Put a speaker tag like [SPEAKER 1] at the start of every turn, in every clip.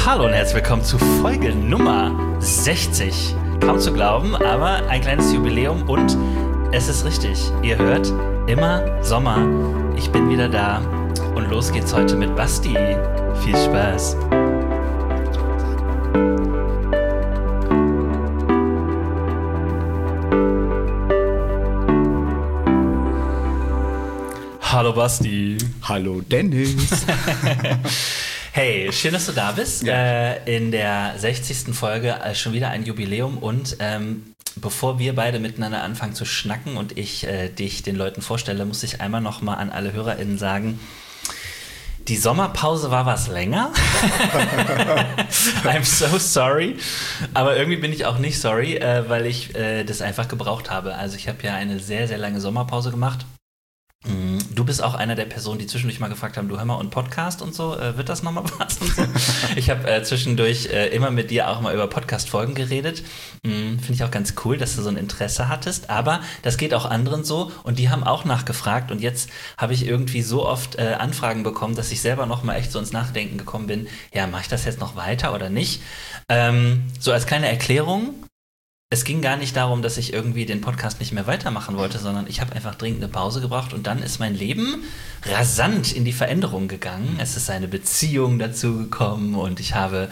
[SPEAKER 1] Hallo und herzlich willkommen zu Folge Nummer 60. Kaum zu glauben, aber ein kleines Jubiläum und es ist richtig. Ihr hört immer Sommer. Ich bin wieder da und los geht's heute mit Basti. Viel Spaß. Hallo Basti.
[SPEAKER 2] Hallo Dennis.
[SPEAKER 1] Hey, schön, dass du da bist. Ja. In der 60. Folge schon wieder ein Jubiläum und bevor wir beide miteinander anfangen zu schnacken und ich dich den Leuten vorstelle, muss ich einmal nochmal an alle HörerInnen sagen, die Sommerpause war was länger. I'm so sorry. Aber irgendwie bin ich auch nicht sorry, weil ich das einfach gebraucht habe. Also ich habe ja eine sehr, sehr lange Sommerpause gemacht. Du bist auch einer der Personen, die zwischendurch mal gefragt haben, du hör mal, und Podcast und so, wird das nochmal was und so? Ich habe zwischendurch immer mit dir auch mal über Podcast-Folgen geredet. Finde ich auch ganz cool, dass du so ein Interesse hattest, aber das geht auch anderen so und die haben auch nachgefragt und jetzt habe ich irgendwie so oft Anfragen bekommen, dass ich selber nochmal echt so ins Nachdenken gekommen bin, ja, mache ich das jetzt noch weiter oder nicht? So als kleine Erklärung, es ging gar nicht darum, dass ich irgendwie den Podcast nicht mehr weitermachen wollte, sondern ich habe einfach dringend eine Pause gebraucht und dann ist mein Leben rasant in die Veränderung gegangen. Es ist eine Beziehung dazu gekommen und ich habe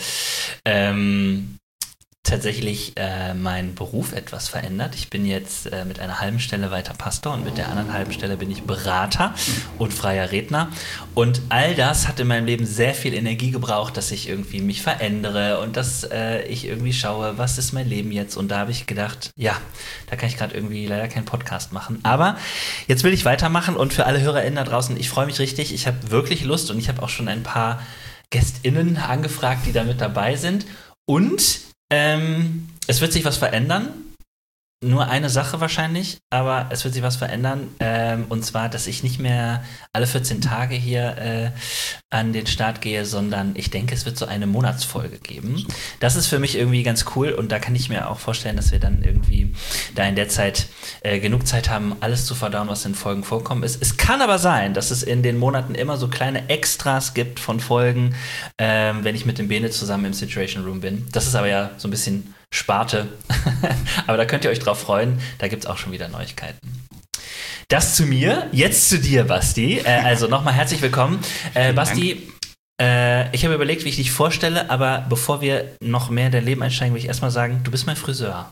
[SPEAKER 1] tatsächlich meinen Beruf etwas verändert. Ich bin jetzt mit einer halben Stelle weiter Pastor und mit der anderen halben Stelle bin ich Berater und freier Redner. Und all das hat in meinem Leben sehr viel Energie gebraucht, dass ich irgendwie mich verändere und dass ich irgendwie schaue, was ist mein Leben jetzt? Und da habe ich gedacht, ja, da kann ich gerade irgendwie leider keinen Podcast machen. Aber jetzt will ich weitermachen und für alle HörerInnen da draußen, ich freue mich richtig. Ich habe wirklich Lust und ich habe auch schon ein paar GästInnen angefragt, die da mit dabei sind. Und es wird sich was verändern. Nur eine Sache wahrscheinlich, aber es wird sich was verändern. Und zwar, dass ich nicht mehr alle 14 Tage hier an den Start gehe, sondern ich denke, es wird so eine Monatsfolge geben. Das ist für mich irgendwie ganz cool und da kann ich mir auch vorstellen, dass wir dann irgendwie da in der Zeit genug Zeit haben, alles zu verdauen, was in Folgen vorkommen ist. Es kann aber sein, dass es in den Monaten immer so kleine Extras gibt von Folgen, wenn ich mit dem Bene zusammen im Situation Room bin. Das ist aber ja so ein bisschen Sparte. Aber da könnt ihr euch drauf freuen. Da gibt es auch schon wieder Neuigkeiten. Das zu mir. Jetzt zu dir, Basti. Also nochmal herzlich willkommen. Basti, ich habe überlegt, wie ich dich vorstelle, aber bevor wir noch mehr in dein Leben einsteigen, will ich erstmal sagen, du bist mein Friseur.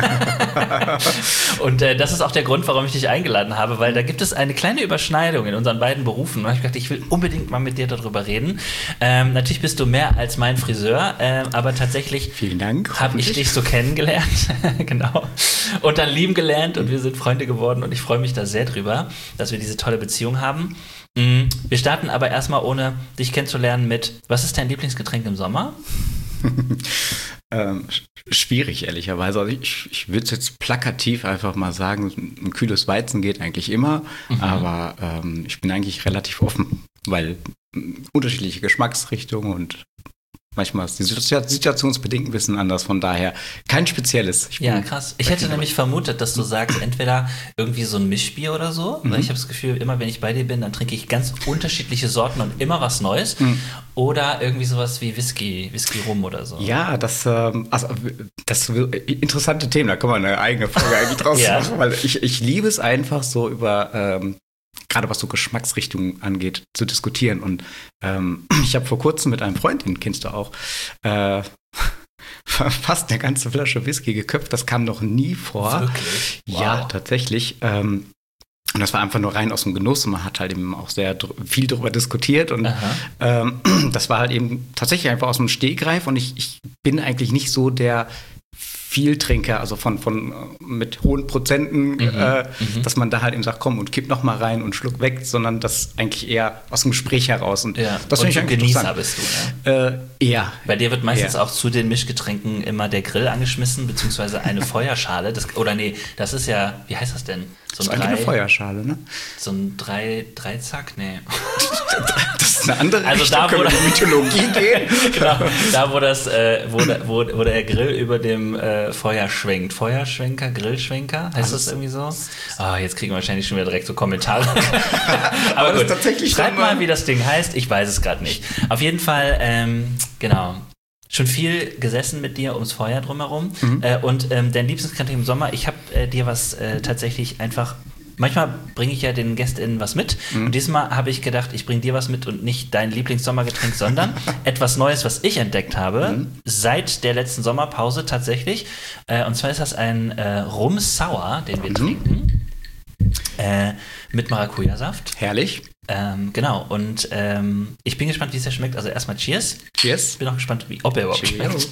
[SPEAKER 1] Und das ist auch der Grund, warum ich dich eingeladen habe, weil da gibt es eine kleine Überschneidung in unseren beiden Berufen. Und ich dachte, ich will unbedingt mal mit dir darüber reden. Natürlich bist du mehr als mein Friseur, aber tatsächlich habe ich dich so kennengelernt. Genau. Und dann lieben gelernt und wir sind Freunde geworden und ich freue mich da sehr drüber, dass wir diese tolle Beziehung haben. Wir starten aber erstmal, ohne dich kennenzulernen, mit: Was ist dein Lieblingsgetränk im Sommer?
[SPEAKER 2] Schwierig, ehrlicherweise. Also ich würde es jetzt plakativ einfach mal sagen, ein kühles Weizen geht eigentlich immer, aber ich bin eigentlich relativ offen, weil unterschiedliche Geschmacksrichtungen und manchmal ist die situationsbedingt ein bisschen anders, von daher kein spezielles.
[SPEAKER 1] Ja, krass. Ich hätte nämlich vermutet, dass du sagst, entweder irgendwie so ein Mischbier oder so, weil ich habe das Gefühl, immer wenn ich bei dir bin, dann trinke ich ganz unterschiedliche Sorten und immer was Neues. Oder irgendwie sowas wie Whisky Rum oder so.
[SPEAKER 2] Ja, das interessante Themen, da kann man eine eigene Folge eigentlich draus machen, weil ich liebe es einfach so über gerade was so Geschmacksrichtungen angeht, zu diskutieren. Und ich habe vor kurzem mit einem Freund, den kennst du auch, fast eine ganze Flasche Whisky geköpft. Das kam noch nie vor.
[SPEAKER 1] Wirklich? Wow.
[SPEAKER 2] Ja, tatsächlich. Und das war einfach nur rein aus dem Genuss. Und man hat halt eben auch sehr viel darüber diskutiert. Und das war halt eben tatsächlich einfach aus dem Stegreif. Und ich bin eigentlich nicht so der Vieltrinker, also von mit hohen Prozenten, dass man da halt eben sagt, komm und kipp noch mal rein und schluck weg, sondern das eigentlich eher aus dem Gespräch heraus. Und das finde ich eigentlich
[SPEAKER 1] Genießer bist du, ne?
[SPEAKER 2] Eher.
[SPEAKER 1] Bei dir wird meistens auch zu den Mischgetränken immer der Grill angeschmissen, beziehungsweise eine Feuerschale. Das ist ja, wie heißt das denn?
[SPEAKER 2] So das ist eigentlich eine Feuerschale, ne?
[SPEAKER 1] So ein Dreizack? Nee.
[SPEAKER 2] Das ist eine andere
[SPEAKER 1] also
[SPEAKER 2] Richtung,
[SPEAKER 1] da, wo
[SPEAKER 2] die Mythologie geht.
[SPEAKER 1] Genau, da wo der Grill über dem Feuer schwenkt. Feuerschwenker, Grillschwenker, heißt das irgendwie so? Jetzt kriegen wir wahrscheinlich schon wieder direkt so Kommentare. Aber gut, schreibt mal, wie das Ding heißt. Ich weiß es gerade nicht. Auf jeden Fall, genau. schon viel gesessen mit dir ums Feuer drumherum. Und dein Lieblingsgetränk im Sommer, ich habe dir was tatsächlich einfach. Manchmal bringe ich ja den GästInnen was mit. Und diesmal habe ich gedacht, ich bringe dir was mit und nicht dein Lieblingssommergetränk, sondern etwas Neues, was ich entdeckt habe, seit der letzten Sommerpause tatsächlich. Und zwar ist das ein Rum Sour, den wir trinken, mit Maracuja-Saft.
[SPEAKER 2] Herrlich.
[SPEAKER 1] Genau, und ich bin gespannt, wie es ja schmeckt. Also erstmal Cheers.
[SPEAKER 2] Cheers.
[SPEAKER 1] Bin auch gespannt, ob er überhaupt schmeckt.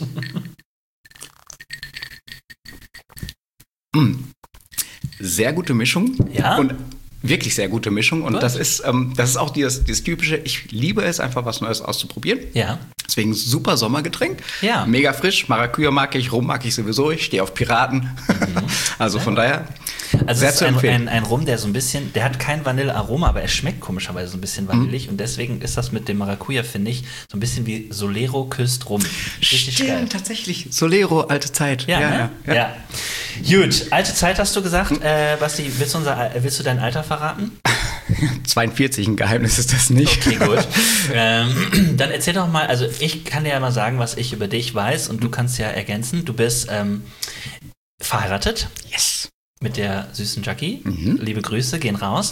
[SPEAKER 2] Sehr gute Mischung.
[SPEAKER 1] Ja.
[SPEAKER 2] Und wirklich sehr gute Mischung. Und das ist auch dieses typische, ich liebe es, einfach was Neues auszuprobieren.
[SPEAKER 1] Ja.
[SPEAKER 2] Deswegen super Sommergetränk.
[SPEAKER 1] Ja.
[SPEAKER 2] Mega frisch. Maracuja mag ich, Rum mag ich sowieso. Ich stehe auf Piraten. Also von daher.
[SPEAKER 1] Also
[SPEAKER 2] sehr
[SPEAKER 1] es
[SPEAKER 2] zu
[SPEAKER 1] ist
[SPEAKER 2] empfehlen.
[SPEAKER 1] ein Rum, der so ein bisschen, der hat kein Vanillearoma, aber er schmeckt komischerweise so ein bisschen vanillig und deswegen ist das mit dem Maracuja, finde ich, so ein bisschen wie Solero küsst Rum. Richtig geil.
[SPEAKER 2] Tatsächlich. Solero, alte Zeit.
[SPEAKER 1] Ja. Gut, alte Zeit hast du gesagt. Basti, willst du dein Alter verraten?
[SPEAKER 2] 42, ein Geheimnis ist das nicht.
[SPEAKER 1] Okay, gut. Dann erzähl doch mal, also ich kann dir ja mal sagen, was ich über dich weiß und du kannst ja ergänzen. Du bist verheiratet.
[SPEAKER 2] Yes.
[SPEAKER 1] Mit der süßen Jackie. Liebe Grüße, gehen raus.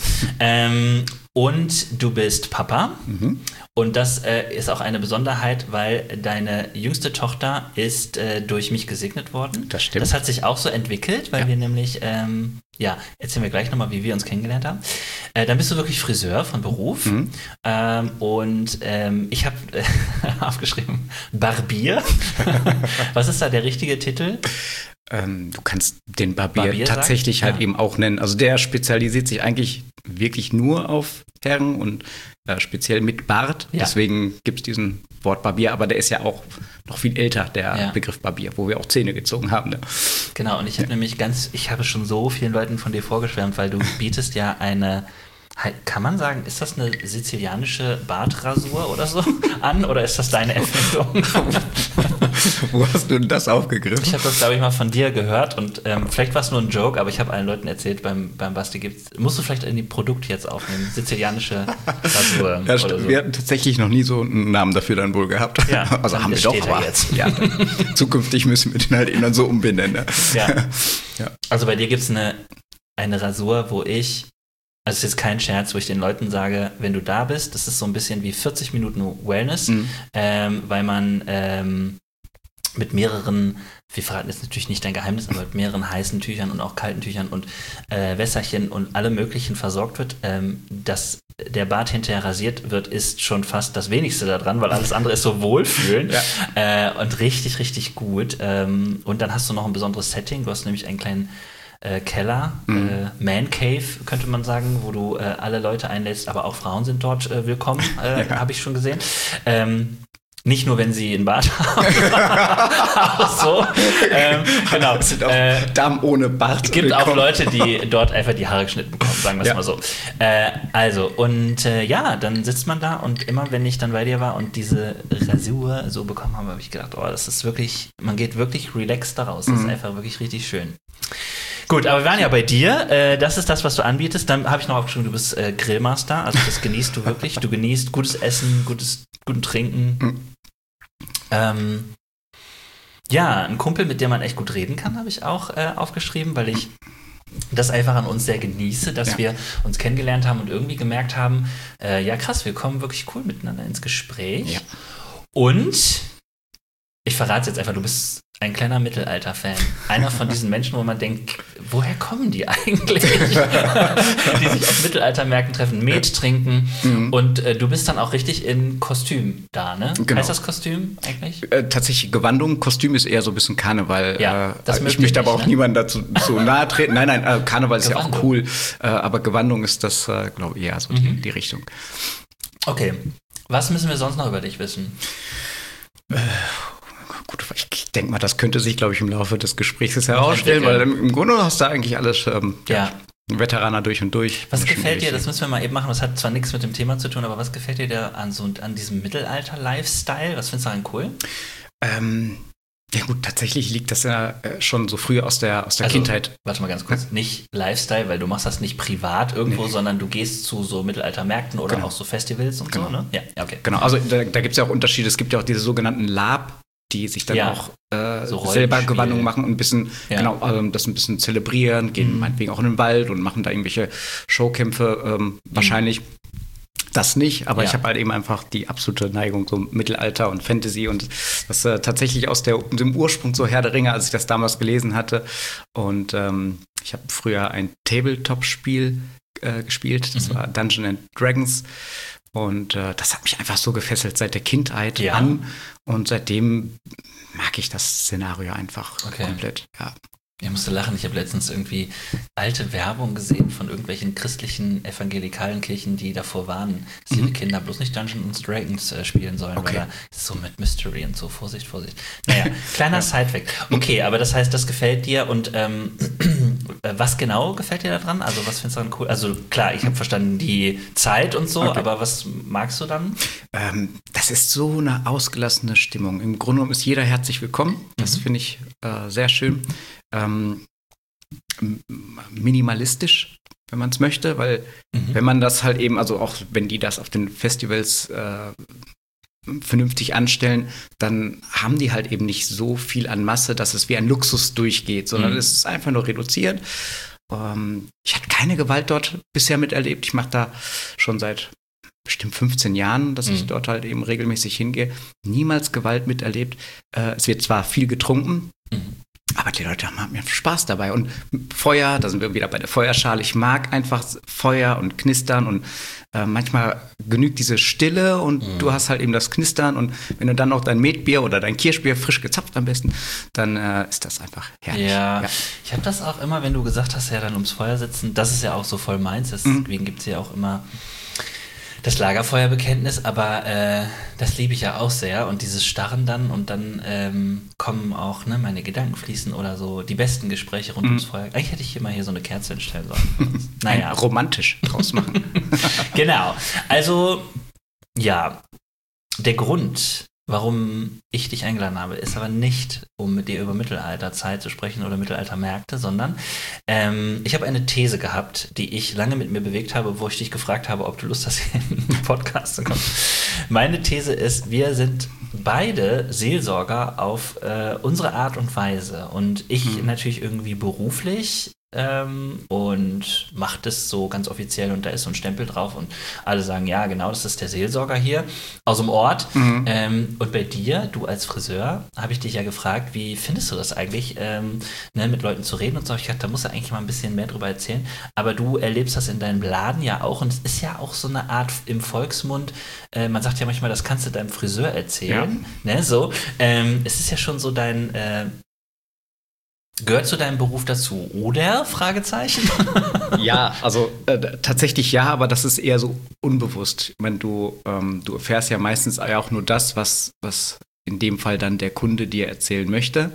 [SPEAKER 1] Und du bist Papa. Und das ist auch eine Besonderheit, weil deine jüngste Tochter ist durch mich gesegnet worden.
[SPEAKER 2] Das stimmt.
[SPEAKER 1] Das hat sich auch so entwickelt, weil wir nämlich, erzählen wir gleich nochmal, wie wir uns kennengelernt haben. Dann bist du wirklich Friseur von Beruf. Und ich habe aufgeschrieben, Barbier. Was ist da der richtige Titel?
[SPEAKER 2] Du kannst den Barbier tatsächlich halt eben auch nennen. Also der spezialisiert sich eigentlich wirklich nur auf Herren und speziell mit Bart. Ja. Deswegen gibt es diesen Wort Barbier, aber der ist ja auch noch viel älter, der Begriff Barbier, wo wir auch Zähne gezogen haben. Ne?
[SPEAKER 1] Genau, und ich habe ich habe schon so vielen Leuten von dir vorgeschwärmt, weil du bietest ja eine, kann man sagen, ist das eine sizilianische Bartrasur oder so an? Oder ist das deine Erfindung?
[SPEAKER 2] Wo hast du denn das aufgegriffen?
[SPEAKER 1] Ich habe das, glaube ich, mal von dir gehört und vielleicht war es nur ein Joke, aber ich habe allen Leuten erzählt, beim Basti musst du vielleicht in die Produkte jetzt aufnehmen, sizilianische Rasur
[SPEAKER 2] Ja,
[SPEAKER 1] oder so.
[SPEAKER 2] Wir hatten tatsächlich noch nie so einen Namen dafür dann wohl gehabt.
[SPEAKER 1] Ja,
[SPEAKER 2] also haben wir doch, aber
[SPEAKER 1] jetzt.
[SPEAKER 2] Ja, zukünftig müssen wir den halt eben dann so umbenennen. Ne?
[SPEAKER 1] Ja. Also bei dir gibt es eine Rasur, wo ich, also es ist jetzt kein Scherz, wo ich den Leuten sage, wenn du da bist, das ist so ein bisschen wie 40 Minuten Wellness, weil man mit mehreren, wir verraten jetzt natürlich nicht dein Geheimnis, aber mit mehreren heißen Tüchern und auch kalten Tüchern und Wässerchen und alle möglichen versorgt wird. Dass der Bart hinterher rasiert wird, ist schon fast das Wenigste daran, weil alles andere ist so wohlfühlen und richtig, richtig gut. Und dann hast du noch ein besonderes Setting. Du hast nämlich einen kleinen Keller, Man Cave, könnte man sagen, wo du alle Leute einlädst, aber auch Frauen sind dort willkommen, habe ich schon gesehen. Nicht nur, wenn sie einen Bart haben. Auch so. Genau.
[SPEAKER 2] Das sind auch Damen ohne Bart.
[SPEAKER 1] Es gibt
[SPEAKER 2] willkommen.
[SPEAKER 1] auch Leute, die dort einfach die Haare geschnitten bekommen, sagen wir es mal so. Dann sitzt man da und immer, wenn ich dann bei dir war und diese Rasur so bekommen habe, habe ich gedacht, das ist wirklich, man geht wirklich relaxed daraus. Das ist einfach wirklich richtig schön. Gut, aber wir waren ja bei dir. Das ist das, was du anbietest. Dann habe ich noch aufgeschrieben, du bist Grillmaster. Also das genießt du wirklich. Du genießt gutes Essen, guten Trinken. Ein Kumpel, mit dem man echt gut reden kann, habe ich auch aufgeschrieben, weil ich das einfach an uns sehr genieße, dass wir uns kennengelernt haben und irgendwie gemerkt haben, krass, wir kommen wirklich cool miteinander ins Gespräch. Ja. Und ich verrate es jetzt einfach, du bist ein kleiner Mittelalter-Fan. Einer von diesen Menschen, wo man denkt, woher kommen die eigentlich? Die sich auf Mittelaltermärkten treffen, Met trinken und du bist dann auch richtig in Kostüm da, ne?
[SPEAKER 2] Genau.
[SPEAKER 1] Heißt das Kostüm eigentlich?
[SPEAKER 2] Tatsächlich Gewandung. Kostüm ist eher so ein bisschen Karneval. Ich möchte
[SPEAKER 1] nicht,
[SPEAKER 2] aber auch niemandem dazu so nahe treten. Nein, Karneval ist
[SPEAKER 1] Gewandung.
[SPEAKER 2] Ja auch cool. Aber Gewandung ist das, glaube ich, eher so die Richtung.
[SPEAKER 1] Okay. Was müssen wir sonst noch über dich wissen?
[SPEAKER 2] Gut, ich denke mal, das könnte sich, glaube ich, im Laufe des Gesprächs herausstellen, weil im Grunde hast du eigentlich alles Veteraner durch und durch.
[SPEAKER 1] Was gefällt dir, das müssen wir mal eben machen, das hat zwar nichts mit dem Thema zu tun, aber was gefällt dir an diesem Mittelalter-Lifestyle? Was findest du daran cool?
[SPEAKER 2] Ja gut, tatsächlich liegt das ja schon so früh aus der Kindheit.
[SPEAKER 1] Warte mal ganz kurz, nicht Lifestyle, weil du machst das nicht privat irgendwo, sondern du gehst zu so Mittelaltermärkten oder auch so Festivals und so, ne? Ja, okay.
[SPEAKER 2] Genau, also da gibt es ja auch Unterschiede. Es gibt ja auch diese sogenannten LARP, die sich dann auch
[SPEAKER 1] so
[SPEAKER 2] selber Gewandung machen und ein bisschen,
[SPEAKER 1] Ja.
[SPEAKER 2] das ein bisschen zelebrieren, gehen meinetwegen auch in den Wald und machen da irgendwelche Showkämpfe, wahrscheinlich. Das nicht, aber ich habe halt eben einfach die absolute Neigung zum Mittelalter und Fantasy und das tatsächlich aus dem Ursprung so Herr der Ringe, als ich das damals gelesen hatte. Und ich habe früher ein Tabletop-Spiel gespielt, das war Dungeons & Dragons. Und das hat mich einfach so gefesselt seit der Kindheit an. Und seitdem mag ich das Szenario einfach komplett. Ja.
[SPEAKER 1] Ich musste lachen, ich habe letztens irgendwie alte Werbung gesehen von irgendwelchen christlichen evangelikalen Kirchen, die davor warnen, dass ihre Kinder bloß nicht Dungeons & Dragons spielen sollen, weil da ist so mit Mystery und so, Vorsicht. Naja, kleiner Sidefact. Okay, aber das heißt, das gefällt dir und was genau gefällt dir daran? Also was findest du daran cool? Also klar, ich habe verstanden die Zeit und so, aber was magst du dann?
[SPEAKER 2] Das ist so eine ausgelassene Stimmung. Im Grunde genommen ist jeder herzlich willkommen. Das finde ich sehr schön. Minimalistisch, wenn man es möchte, weil wenn man das halt eben, also auch wenn die das auf den Festivals vernünftig anstellen, dann haben die halt eben nicht so viel an Masse, dass es wie ein Luxus durchgeht, sondern es ist einfach nur reduziert. Ich hatte keine Gewalt dort bisher miterlebt. Ich mache da schon seit bestimmt 15 Jahren, dass ich dort halt eben regelmäßig hingehe. Niemals Gewalt miterlebt. Es wird zwar viel getrunken, aber die Leute haben Spaß dabei. Und Feuer, da sind wir wieder bei der Feuerschale. Ich mag einfach Feuer und Knistern und manchmal genügt diese Stille und du hast halt eben das Knistern und wenn du dann noch dein Metbier oder dein Kirschbier frisch gezapft am besten, dann ist das einfach herrlich.
[SPEAKER 1] Ja. Ich habe das auch immer, wenn du gesagt hast, ja dann ums Feuer sitzen, das ist ja auch so voll meins, deswegen gibt es ja auch immer das Lagerfeuerbekenntnis, aber das liebe ich ja auch sehr und dieses Starren dann und dann kommen auch meine Gedanken fließen oder so die besten Gespräche rund ums Feuer. Eigentlich hätte ich hier mal so eine Kerze hinstellen sollen. Naja.
[SPEAKER 2] Romantisch draus machen.
[SPEAKER 1] Genau. Also, ja, der Grund, warum ich dich eingeladen habe, ist aber nicht, um mit dir über Mittelalterzeit zu sprechen oder Mittelaltermärkte, sondern ich habe eine These gehabt, die ich lange mit mir bewegt habe, wo ich dich gefragt habe, ob du Lust hast, hier in den Podcast zu kommen. Meine These ist, wir sind beide Seelsorger auf unsere Art und Weise und ich natürlich irgendwie beruflich und macht es so ganz offiziell und da ist so ein Stempel drauf und alle sagen, ja genau, das ist der Seelsorger hier aus dem Ort. Und bei dir, du als Friseur, habe ich dich ja gefragt, wie findest du das eigentlich, mit Leuten zu reden und so. Ich dachte, da musst du eigentlich mal ein bisschen mehr drüber erzählen, aber du erlebst das in deinem Laden ja auch und es ist ja auch so eine Art im Volksmund, man sagt ja manchmal, das kannst du deinem Friseur erzählen, so, es ist ja schon so dein gehört zu deinem Beruf dazu, oder? Fragezeichen?
[SPEAKER 2] Ja, also tatsächlich ja, aber das ist eher so unbewusst. Ich meine, du erfährst ja meistens auch nur das, was in dem Fall dann der Kunde dir erzählen möchte.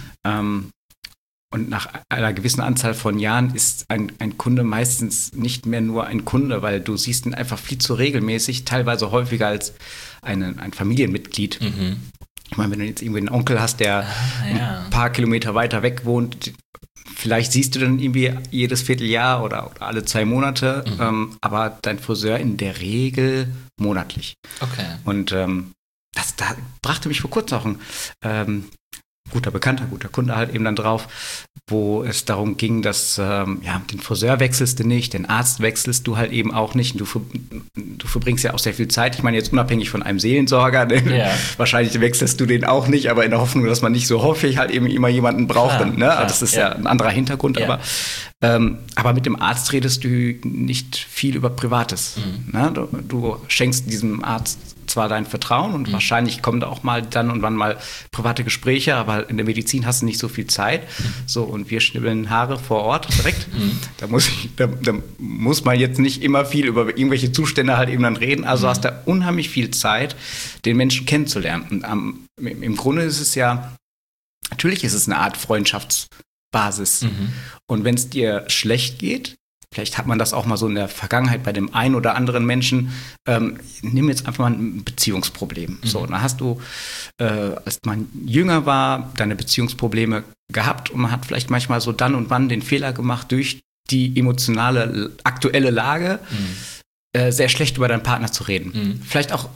[SPEAKER 2] Und nach einer gewissen Anzahl von Jahren ist ein Kunde meistens nicht mehr nur ein Kunde, weil du siehst ihn einfach viel zu regelmäßig, teilweise häufiger als ein Familienmitglied. Ich meine, wenn du jetzt irgendwie einen Onkel hast, der ein paar Kilometer weiter weg wohnt, vielleicht siehst du dann irgendwie jedes Vierteljahr oder alle 2 Monate, aber dein Friseur in der Regel monatlich.
[SPEAKER 1] Okay.
[SPEAKER 2] Und das brachte mich vor kurzem auch ein guter Bekannter, guter Kunde halt eben dann drauf, wo es darum ging, dass den Friseur wechselst du nicht, den Arzt wechselst du halt eben auch nicht. Und du verbringst ja auch sehr viel Zeit. Ich meine jetzt unabhängig von einem Seelensorger, wahrscheinlich wechselst du den auch nicht, aber in der Hoffnung, dass man nicht so häufig halt eben immer jemanden braucht. Klar, das ist ja ein anderer Hintergrund, aber mit dem Arzt redest du nicht viel über Privates. Ne? Du schenkst diesem Arzt zwar dein Vertrauen und wahrscheinlich kommen da auch mal dann und wann mal private Gespräche, aber in der Medizin hast du nicht so viel Zeit. So, und wir schnibbeln Haare vor Ort direkt. Da muss man jetzt nicht immer viel über irgendwelche Zustände halt eben dann reden. Also hast du unheimlich viel Zeit, den Menschen kennenzulernen. Und im Grunde ist es ja, natürlich ist es eine Art Freundschaftsbasis. Und wenn es dir schlecht geht, vielleicht hat man das auch mal so in der Vergangenheit bei dem einen oder anderen Menschen. Nimm jetzt einfach mal ein Beziehungsproblem. So, dann hast du, als man jünger war, deine Beziehungsprobleme gehabt und man hat vielleicht manchmal so dann und wann den Fehler gemacht, durch die emotionale, aktuelle Lage sehr schlecht über deinen Partner zu reden. Vielleicht auch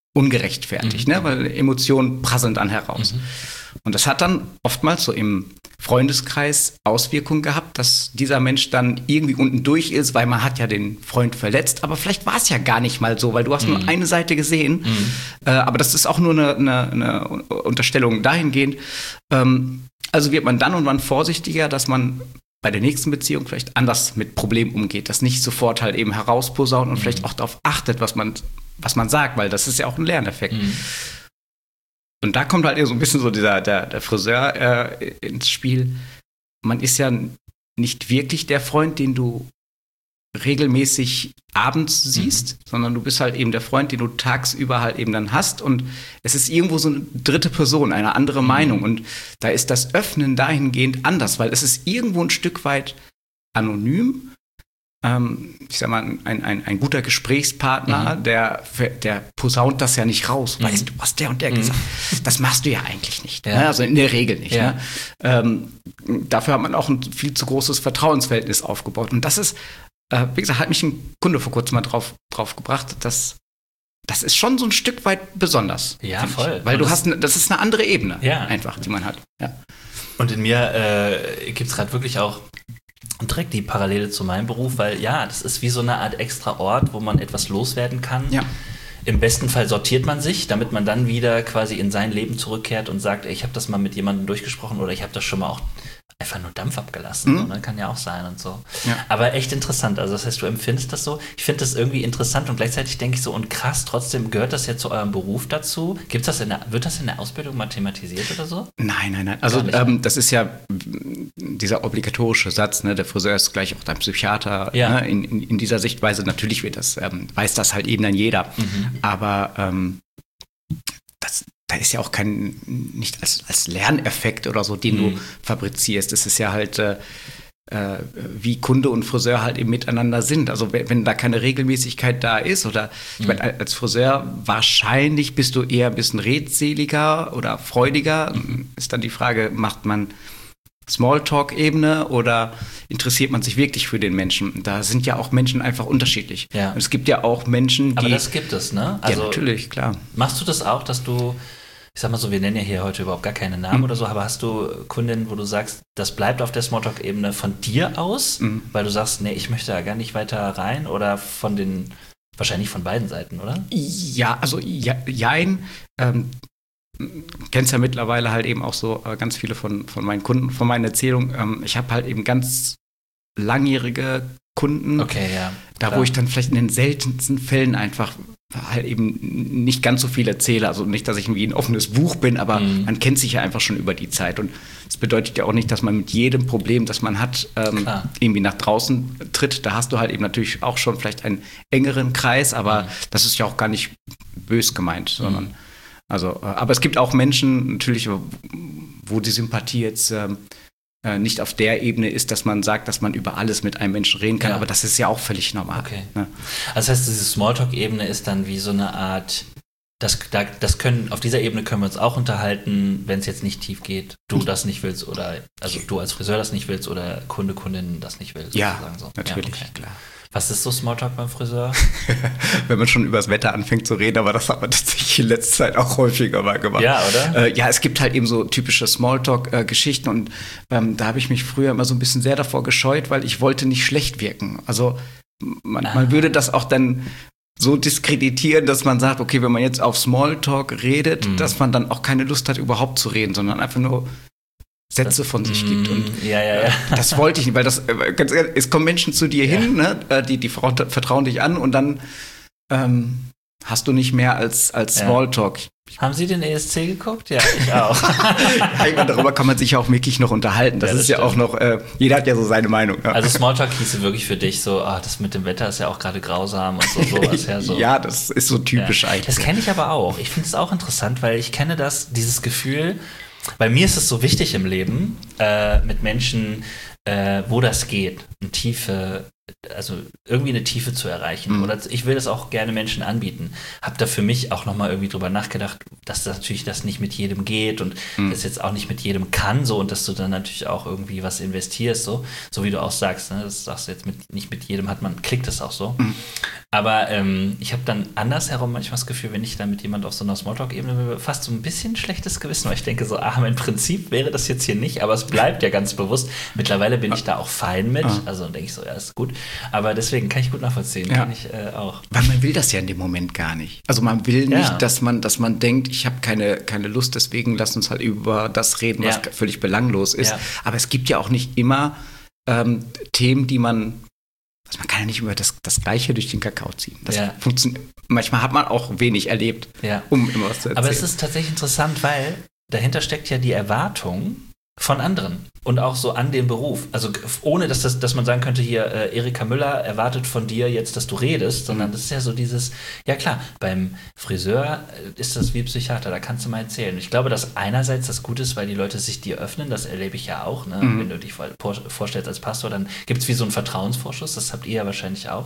[SPEAKER 2] ungerechtfertigt, ne? Weil Emotionen prasseln dann heraus. Und das hat dann oftmals so im Freundeskreis Auswirkungen gehabt, dass dieser Mensch dann irgendwie unten durch ist, weil man hat ja den Freund verletzt, aber vielleicht war es ja gar nicht mal so, weil du hast nur eine Seite gesehen. Aber das ist auch nur eine Unterstellung dahingehend. Also wird man dann und wann vorsichtiger, dass man bei der nächsten Beziehung vielleicht anders mit Problemen umgeht, das nicht sofort halt eben herausposaunt und vielleicht auch darauf achtet, was man sagt, weil das ist ja auch ein Lerneffekt. Und da kommt halt so ein bisschen so der Friseur ins Spiel. Man ist ja nicht wirklich der Freund, den du regelmäßig abends siehst, sondern du bist halt eben der Freund, den du tagsüber halt eben dann hast. Und es ist irgendwo so eine dritte Person, eine andere Meinung. Und da ist das Öffnen dahingehend anders, weil es ist irgendwo ein Stück weit anonym. Ich sag mal, ein guter Gesprächspartner, der posaunt das ja nicht raus. Weißt du, was der und der gesagt hat? Das machst du ja eigentlich nicht.
[SPEAKER 1] Ja.
[SPEAKER 2] Ne? Also in der Regel nicht.
[SPEAKER 1] Ja.
[SPEAKER 2] Ne? Dafür hat man auch ein viel zu großes Vertrauensverhältnis aufgebaut. Und das ist, wie gesagt, hat mich ein Kunde vor kurzem mal drauf gebracht, dass das ist schon so ein Stück weit besonders.
[SPEAKER 1] Ja, voll.
[SPEAKER 2] Weil das ist eine andere Ebene einfach, die man hat. Ja.
[SPEAKER 1] Und in mir gibt es gerade wirklich auch direkt die Parallele zu meinem Beruf, weil das ist wie so eine Art extra Ort, wo man etwas loswerden kann. Ja. Im besten Fall sortiert man sich, damit man dann wieder quasi in sein Leben zurückkehrt und sagt, ey, ich habe das mal mit jemandem durchgesprochen oder ich habe das schon mal auch einfach nur Dampf abgelassen. So, ne? Kann ja auch sein und so. Ja. Aber echt interessant. Also das heißt, du empfindest das so. Ich finde das irgendwie interessant und gleichzeitig denke ich so, und krass, trotzdem gehört das ja zu eurem Beruf dazu. Wird das in der Ausbildung mal thematisiert oder so?
[SPEAKER 2] Nein. Also das ist ja dieser obligatorische Satz, ne? Der Friseur ist gleich auch dein Psychiater. Ja. Ne? In dieser Sichtweise, natürlich weiß das halt eben dann jeder. Aber da ist ja auch nicht als Lerneffekt oder so, den du fabrizierst. Es ist ja halt, wie Kunde und Friseur halt eben miteinander sind. Also wenn da keine Regelmäßigkeit da ist oder ich meine, als Friseur wahrscheinlich bist du eher ein bisschen redseliger oder freudiger. Ist dann die Frage, macht man Smalltalk-Ebene oder interessiert man sich wirklich für den Menschen? Da sind ja auch Menschen einfach unterschiedlich. Ja. Und es gibt ja auch Menschen, die...
[SPEAKER 1] Aber das gibt es, ne?
[SPEAKER 2] Also, ja, natürlich, klar.
[SPEAKER 1] Machst du das auch, dass du, ich sag mal so, wir nennen ja hier heute überhaupt gar keine Namen oder so, aber hast du Kundinnen, wo du sagst, das bleibt auf der Smalltalk-Ebene von dir aus, weil du sagst, nee, ich möchte da gar nicht weiter rein, oder wahrscheinlich von beiden Seiten, oder?
[SPEAKER 2] Ja, also jein. Kennst ja mittlerweile halt eben auch so ganz viele von meinen Kunden, von meinen Erzählungen. Ich habe halt eben ganz langjährige Kunden, wo ich dann vielleicht in den seltensten Fällen einfach halt eben nicht ganz so viel erzähle. Also nicht, dass ich irgendwie ein offenes Buch bin, aber man kennt sich ja einfach schon über die Zeit. Und das bedeutet ja auch nicht, dass man mit jedem Problem, das man hat, irgendwie nach draußen tritt. Da hast du halt eben natürlich auch schon vielleicht einen engeren Kreis, aber das ist ja auch gar nicht bös gemeint, sondern aber es gibt auch Menschen natürlich, wo die Sympathie jetzt nicht auf der Ebene ist, dass man sagt, dass man über alles mit einem Menschen reden kann, aber das ist ja auch völlig normal.
[SPEAKER 1] Okay.
[SPEAKER 2] Ne?
[SPEAKER 1] Also das heißt, diese Smalltalk-Ebene ist dann wie so eine Art, auf dieser Ebene können wir uns auch unterhalten, wenn es jetzt nicht tief geht, du das nicht willst oder, also du als Friseur das nicht willst oder Kundin das nicht will.
[SPEAKER 2] Ja, so. Natürlich, klar.
[SPEAKER 1] Was ist so Smalltalk beim Friseur?
[SPEAKER 2] Wenn man schon über das Wetter anfängt zu reden, aber das hat man tatsächlich in letzter Zeit auch häufiger mal gemacht.
[SPEAKER 1] Ja, oder?
[SPEAKER 2] Ja, es gibt halt eben so typische Smalltalk-Geschichten und da habe ich mich früher immer so ein bisschen sehr davor gescheut, weil ich wollte nicht schlecht wirken. Also man würde das auch dann so diskreditieren, dass man sagt, okay, wenn man jetzt auf Smalltalk redet, dass man dann auch keine Lust hat, überhaupt zu reden, sondern einfach nur Sätze von sich gibt. Und das wollte ich nicht, weil ganz ehrlich, es kommen Menschen zu dir hin, ne, die vertrauen dich an und dann hast du nicht mehr als Smalltalk.
[SPEAKER 1] Haben Sie den ESC geguckt? Ja, ich auch.
[SPEAKER 2] Darüber kann man sich ja auch wirklich noch unterhalten. Das ist ja auch noch, jeder hat ja so seine Meinung. Ja.
[SPEAKER 1] Also Smalltalk hieße wirklich für dich so, das mit dem Wetter ist ja auch gerade grausam und sowas. Ja, so.
[SPEAKER 2] Ja, das ist so typisch eigentlich.
[SPEAKER 1] Das kenne ich aber auch. Ich finde es auch interessant, weil ich kenne dieses Gefühl. Bei mir ist es so wichtig im Leben, mit Menschen, wo das geht, eine tiefe also irgendwie eine Tiefe zu erreichen. Oder ich will das auch gerne Menschen anbieten. Hab da für mich auch nochmal irgendwie drüber nachgedacht, dass das natürlich das nicht mit jedem geht und das jetzt auch nicht mit jedem kann so und dass du dann natürlich auch irgendwie was investierst, so wie du auch sagst, ne? Das sagst du jetzt nicht mit jedem klickt das auch so. Aber ich habe dann andersherum manchmal das Gefühl, wenn ich dann mit jemand auf so einer Smalltalk-Ebene bin, fast so ein bisschen schlechtes Gewissen, weil ich denke so, mein Prinzip wäre das jetzt hier nicht, aber es bleibt ja ganz bewusst. Mittlerweile bin ich da auch fein mit, also denke ich so, ja, ist gut. Aber deswegen kann ich gut nachvollziehen, kann ich auch.
[SPEAKER 2] Weil man will das ja in dem Moment gar nicht. Also man will nicht, dass man denkt, ich habe keine Lust, deswegen lass uns halt über das reden, was völlig belanglos ist. Ja. Aber es gibt ja auch nicht immer Themen, die man kann ja nicht immer das Gleiche durch den Kakao ziehen. Das funktioniert. Manchmal hat man auch wenig erlebt, um immer was zu erzählen.
[SPEAKER 1] Aber es ist tatsächlich interessant, weil dahinter steckt ja die Erwartung von anderen und auch so an den Beruf. Also ohne, dass man sagen könnte, hier, Erika Müller erwartet von dir jetzt, dass du redest, sondern das ist ja so dieses, ja klar, beim Friseur ist das wie Psychiater, da kannst du mal erzählen. Ich glaube, dass einerseits das gut ist, weil die Leute sich dir öffnen, das erlebe ich ja auch, ne? Wenn du dich vorstellst als Pastor, dann gibt es wie so einen Vertrauensvorschuss, das habt ihr ja wahrscheinlich auch.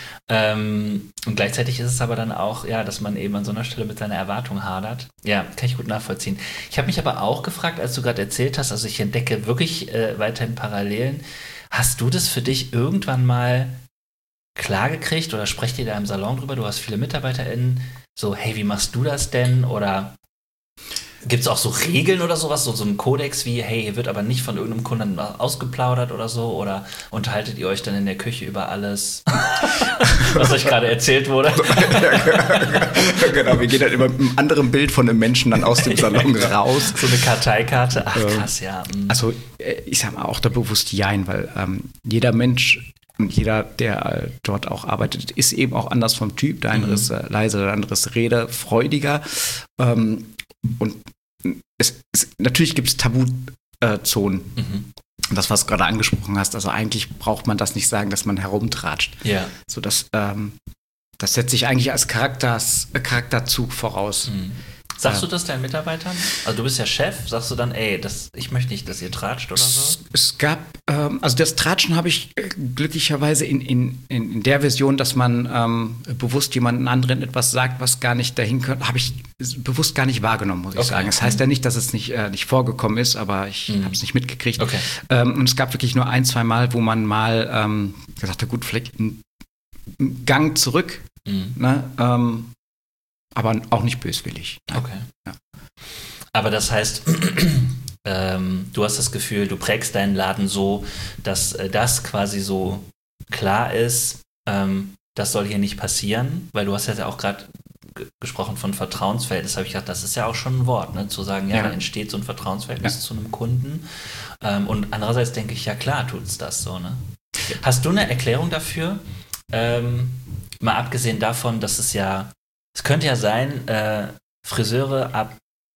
[SPEAKER 1] Und gleichzeitig ist es aber dann auch, dass man eben an so einer Stelle mit seiner Erwartung hadert. Ja, kann ich gut nachvollziehen. Ich habe mich aber auch gefragt, als du gerade erzählt hast, also ich entdecke wirklich weiterhin Parallelen. Hast du das für dich irgendwann mal klar gekriegt oder sprecht ihr da im Salon drüber? Du hast viele MitarbeiterInnen. So, hey, wie machst du das denn? Oder gibt es auch so Regeln oder sowas? So ein Kodex wie, hey, hier wird aber nicht von irgendeinem Kunden ausgeplaudert oder so? Oder unterhaltet ihr euch dann in der Küche über alles, was euch gerade erzählt wurde?
[SPEAKER 2] Genau, wir gehen dann immer mit einem anderen Bild von einem Menschen dann aus dem Salon raus.
[SPEAKER 1] So eine Karteikarte. Ach, krass, ja.
[SPEAKER 2] Also, ich sag mal auch da bewusst Jein, weil jeder Mensch und jeder, der dort auch arbeitet, ist eben auch anders vom Typ. Der eine ist leiser, der andere ist redefreudiger. Und natürlich gibt es Tabuzonen. Das, was du gerade angesprochen hast, also eigentlich braucht man das nicht sagen, dass man herumtratscht.
[SPEAKER 1] Ja.
[SPEAKER 2] So, das setzt sich eigentlich als Charakterzug voraus.
[SPEAKER 1] Sagst du das deinen Mitarbeitern? Also du bist ja Chef, sagst du dann, ich möchte nicht, dass ihr tratscht oder so?
[SPEAKER 2] Es gab, also das Tratschen habe ich glücklicherweise in der Version, dass man bewusst jemanden anderen etwas sagt, was gar nicht dahin gehört, habe ich bewusst gar nicht wahrgenommen, muss ich sagen. Das heißt ja nicht, dass es nicht vorgekommen ist, aber ich habe es nicht mitgekriegt.
[SPEAKER 1] Okay.
[SPEAKER 2] Und es gab wirklich nur 1-2 Mal, wo man mal gesagt hat, gut, vielleicht einen Gang zurück, ne? Aber auch nicht böswillig.
[SPEAKER 1] Okay. Ja. Aber das heißt, du hast das Gefühl, du prägst deinen Laden so, dass das quasi so klar ist, das soll hier nicht passieren, weil du hast ja auch gerade gesprochen von Vertrauensverhältnis, habe ich gedacht, das ist ja auch schon ein Wort, ne? Zu sagen, da entsteht so ein Vertrauensverhältnis zu einem Kunden. Und andererseits denke ich, ja klar tut es das so. Ne? Hast du eine Erklärung dafür? Mal abgesehen davon, dass es könnte ja sein, Friseure ab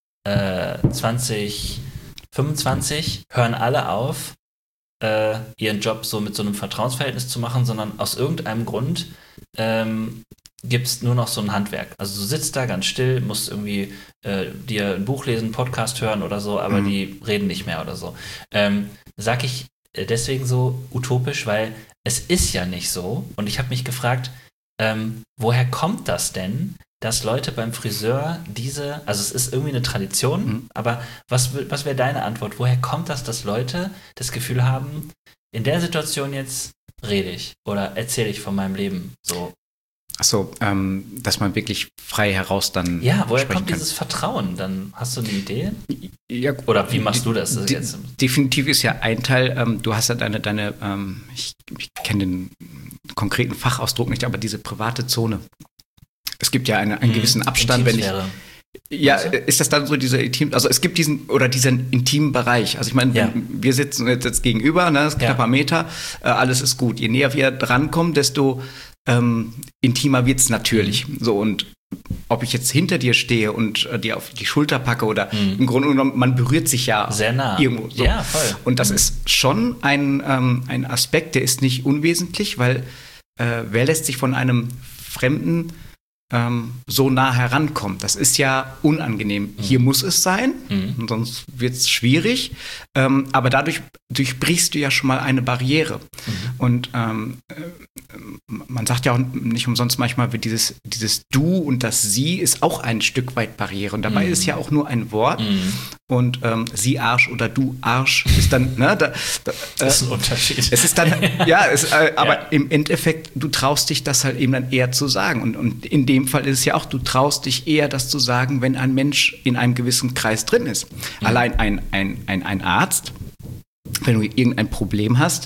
[SPEAKER 1] 2025 hören alle auf, ihren Job so mit so einem Vertrauensverhältnis zu machen, sondern aus irgendeinem Grund gibt es nur noch so ein Handwerk. Also du sitzt da ganz still, musst irgendwie dir ein Buch lesen, Podcast hören oder so, aber die reden nicht mehr oder so. Sag ich deswegen so utopisch, weil es ist ja nicht so. Und ich habe mich gefragt, woher kommt das denn, dass Leute beim Friseur also es ist irgendwie eine Tradition, aber was wäre deine Antwort? Woher kommt das, dass Leute das Gefühl haben, in der Situation jetzt rede ich oder erzähle ich von meinem Leben so?
[SPEAKER 2] Achso, dass man wirklich frei heraus dann
[SPEAKER 1] woher kommt dieses Vertrauen? Dann hast du eine Idee?
[SPEAKER 2] Ja,
[SPEAKER 1] oder wie machst du das?
[SPEAKER 2] Definitiv ist ja ein Teil, du hast ja deine ich kenne den konkreten Fachausdruck nicht, aber diese private Zone. Es gibt ja einen gewissen Abstand, wenn ich. Ja, ist das dann so dieser intim, also es gibt diesen intimen Bereich. Also ich meine, wir sitzen jetzt gegenüber, ne, das ist knapper Meter, alles ist gut. Je näher wir drankommen, desto intimer wird's natürlich. So, und ob ich jetzt hinter dir stehe und dir auf die Schulter packe oder im Grunde genommen, man berührt sich ja
[SPEAKER 1] sehr nah
[SPEAKER 2] irgendwo. So.
[SPEAKER 1] Ja, voll.
[SPEAKER 2] Und das ist schon ein Aspekt, der ist nicht unwesentlich, weil wer lässt sich von einem Fremden so nah herankommen? Das ist ja unangenehm. Hier muss es sein, sonst wird es schwierig. Aber dadurch durchbrichst du ja schon mal eine Barriere. Und man sagt ja auch nicht umsonst manchmal, wie dieses Du und das Sie ist auch ein Stück weit Barriere. Und dabei ist ja auch nur ein Wort. Und Sie Arsch oder Du Arsch ist dann, ne?
[SPEAKER 1] Das ist ein Unterschied.
[SPEAKER 2] Es ist dann, aber im Endeffekt, du traust dich das halt eben dann eher zu sagen. Und in dem Fall ist es ja auch, du traust dich eher, das zu sagen, wenn ein Mensch in einem gewissen Kreis drin ist. Allein ein Arzt, wenn du irgendein Problem hast,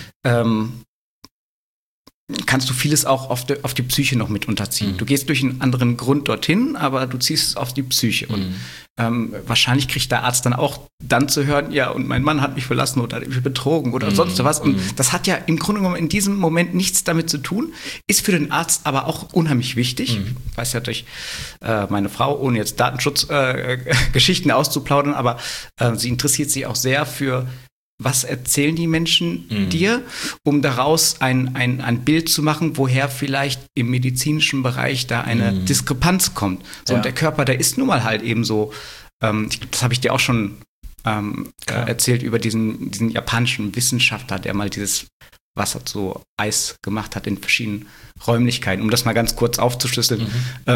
[SPEAKER 2] kannst du vieles auch auf die Psyche noch mit unterziehen. Du gehst durch einen anderen Grund dorthin, aber du ziehst es auf die Psyche. Und wahrscheinlich kriegt der Arzt dann auch zu hören, ja, und mein Mann hat mich verlassen oder hat mich betrogen oder sonst was. Und das hat ja im Grunde genommen in diesem Moment nichts damit zu tun, ist für den Arzt aber auch unheimlich wichtig. Ich weiß ja durch meine Frau, ohne jetzt Datenschutzgeschichten auszuplaudern, aber sie interessiert sich auch sehr für was erzählen die Menschen dir, um daraus ein Bild zu machen, woher vielleicht im medizinischen Bereich da eine Diskrepanz kommt. So, und der Körper, der ist nun mal halt eben so, das habe ich dir auch schon erzählt über diesen japanischen Wissenschaftler, der mal dieses Wasser zu Eis gemacht hat in verschiedenen Räumlichkeiten. Um das mal ganz kurz aufzuschlüsseln.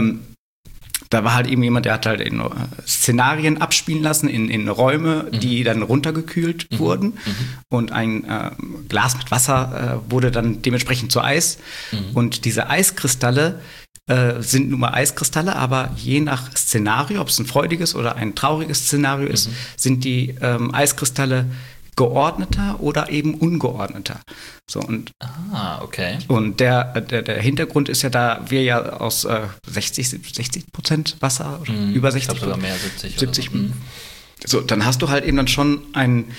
[SPEAKER 2] Da war halt eben jemand, der hat halt in Szenarien abspielen lassen, in Räume, die dann runtergekühlt wurden. Und ein Glas mit Wasser wurde dann dementsprechend zu Eis. Und diese Eiskristalle sind nun mal Eiskristalle, aber je nach Szenario, ob es ein freudiges oder ein trauriges Szenario ist, sind die Eiskristalle geordneter oder eben ungeordneter. So, und
[SPEAKER 1] okay.
[SPEAKER 2] Und der Hintergrund ist ja da, wir ja aus 60% Wasser, oder über 60%.
[SPEAKER 1] Ich glaube sogar mehr, 70.
[SPEAKER 2] So, dann hast du halt eben dann schon einen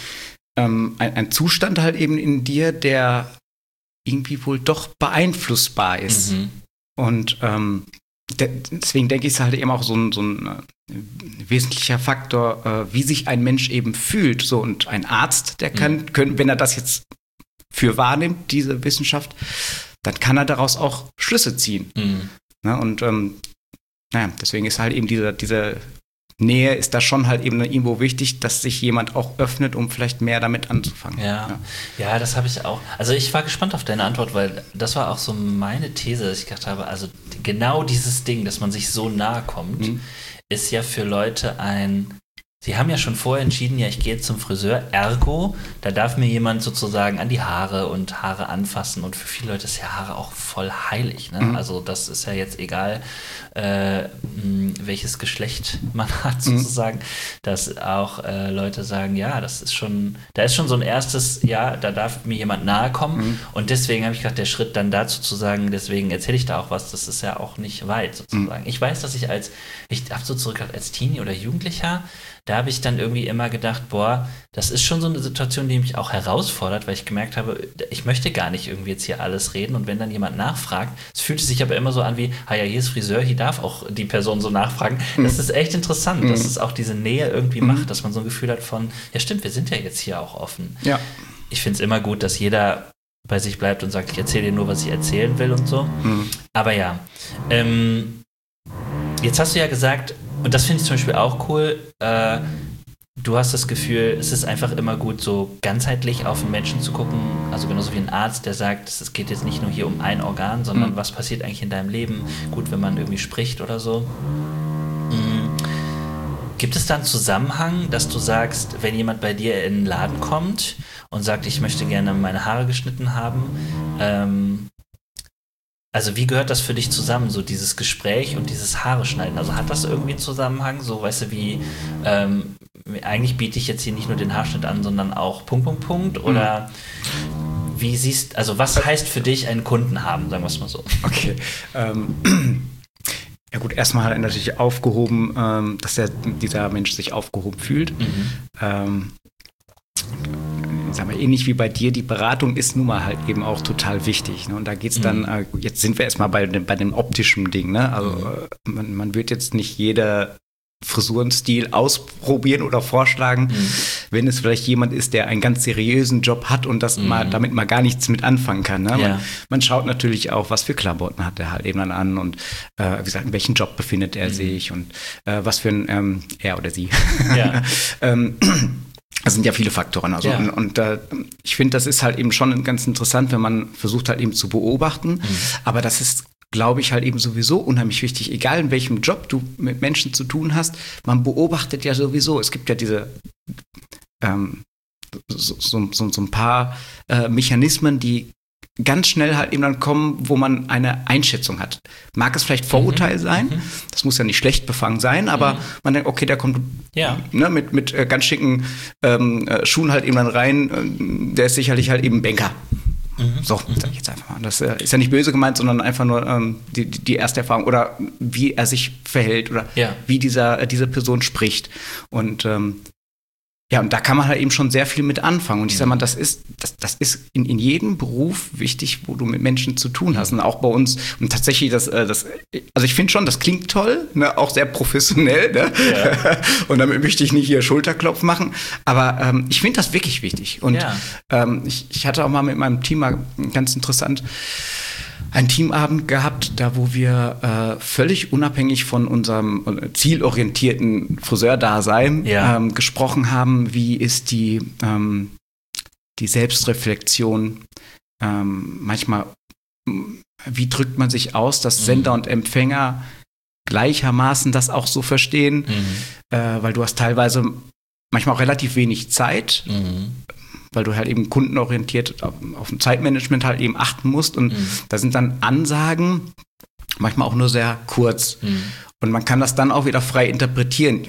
[SPEAKER 2] Zustand halt eben in dir, der irgendwie wohl doch beeinflussbar ist. Und deswegen denke ich, ist halt eben auch so ein wesentlicher Faktor, wie sich ein Mensch eben fühlt. So, und ein Arzt, der kann, wenn er das jetzt für wahrnimmt, diese Wissenschaft, dann kann er daraus auch Schlüsse ziehen. Na, und deswegen ist halt eben diese Nähe ist da schon halt eben irgendwo wichtig, dass sich jemand auch öffnet, um vielleicht mehr damit anzufangen.
[SPEAKER 1] Ja, das habe ich auch. Also ich war gespannt auf deine Antwort, weil das war auch so meine These, dass ich gedacht habe, also genau dieses Ding, dass man sich so nahe kommt, ist ja für Leute Sie haben ja schon vorher entschieden, ja, ich gehe zum Friseur, ergo, da darf mir jemand sozusagen an die Haare und Haare anfassen und für viele Leute ist ja Haare auch voll heilig, ne? Also das ist ja jetzt egal, welches Geschlecht man hat sozusagen, dass auch Leute sagen, ja, da ist schon so ein erstes, ja, da darf mir jemand nahe kommen und deswegen habe ich gedacht, der Schritt dann dazu zu sagen, deswegen erzähle ich da auch was, das ist ja auch nicht weit sozusagen. Ich weiß, dass ich habe so zurückgedacht, als Teenie oder Jugendlicher, da habe ich dann irgendwie immer gedacht, das ist schon so eine Situation, die mich auch herausfordert, weil ich gemerkt habe, ich möchte gar nicht irgendwie jetzt hier alles reden und wenn dann jemand nachfragt, es fühlte sich aber immer so an wie, ja, hier ist Friseur, hier darf auch die Person so nachfragen. Das ist echt interessant, dass es auch diese Nähe irgendwie macht, dass man so ein Gefühl hat von, ja stimmt, wir sind ja jetzt hier auch offen.
[SPEAKER 2] Ja.
[SPEAKER 1] Ich finde es immer gut, dass jeder bei sich bleibt und sagt, ich erzähle dir nur, was ich erzählen will und so. Aber ja, jetzt hast du ja gesagt, und das finde ich zum Beispiel auch cool, du hast das Gefühl, es ist einfach immer gut, so ganzheitlich auf den Menschen zu gucken, also genauso wie ein Arzt, der sagt, es geht jetzt nicht nur hier um ein Organ, sondern was passiert eigentlich in deinem Leben, gut, wenn man irgendwie spricht oder so. Gibt es da einen Zusammenhang, dass du sagst, wenn jemand bei dir in den Laden kommt und sagt, ich möchte gerne meine Haare geschnitten haben, also wie gehört das für dich zusammen, so dieses Gespräch und dieses Haare schneiden? Also hat das irgendwie einen Zusammenhang? So, weißt du, wie eigentlich biete ich jetzt hier nicht nur den Haarschnitt an, sondern auch Punkt. Oder wie also was heißt für dich einen Kunden haben, sagen wir es mal so?
[SPEAKER 2] Okay. Ja gut, erstmal hat er natürlich aufgehoben, dass dieser Mensch sich aufgehoben fühlt. Sagen wir, ähnlich wie bei dir, die Beratung ist nun mal halt eben auch total wichtig. Ne? Und da geht es dann, jetzt sind wir erstmal bei dem optischen Ding. Ne? Also man wird jetzt nicht jeder Frisurenstil ausprobieren oder vorschlagen, wenn es vielleicht jemand ist, der einen ganz seriösen Job hat und damit mal gar nichts mit anfangen kann. Ne? Man schaut natürlich auch, was für Klamotten hat er halt eben dann an und wie gesagt, in welchem Job befindet er sich und was für ein er oder sie. Das sind ja viele Faktoren. Also, und ich finde, das ist halt eben schon ganz interessant, wenn man versucht halt eben zu beobachten. Aber das ist, glaube ich, halt eben sowieso unheimlich wichtig. Egal in welchem Job du mit Menschen zu tun hast, man beobachtet ja sowieso. Es gibt ja diese so ein paar Mechanismen, die ganz schnell halt eben dann kommen, wo man eine Einschätzung hat. Mag es vielleicht Vorurteil sein, das muss ja nicht schlecht befangen sein, aber man denkt, okay, der kommt mit ganz schicken Schuhen halt eben dann rein, der ist sicherlich halt eben Banker. So, sag ich jetzt einfach mal. Das ist ja nicht böse gemeint, sondern einfach nur die erste Erfahrung oder wie er sich verhält oder wie diese Person spricht. Und und da kann man halt eben schon sehr viel mit anfangen. Und ich sag mal, das ist in jedem Beruf wichtig, wo du mit Menschen zu tun hast. Und auch bei uns. Und tatsächlich, also ich finde schon, das klingt toll, ne? Auch sehr professionell. Ne? Ja. Und damit möchte ich nicht hier Schulterklopf machen. Aber ich finde das wirklich wichtig. Und ich hatte auch mal mit meinem Team mal ganz interessant einen Teamabend gehabt, da wo wir völlig unabhängig von unserem zielorientierten Friseurdasein gesprochen haben, wie ist die Selbstreflexion manchmal, wie drückt man sich aus, dass Sender und Empfänger gleichermaßen das auch so verstehen, weil du hast teilweise manchmal auch relativ wenig Zeit, weil du halt eben kundenorientiert auf ein Zeitmanagement halt eben achten musst. Und da sind dann Ansagen manchmal auch nur sehr kurz. Und man kann das dann auch wieder frei interpretieren.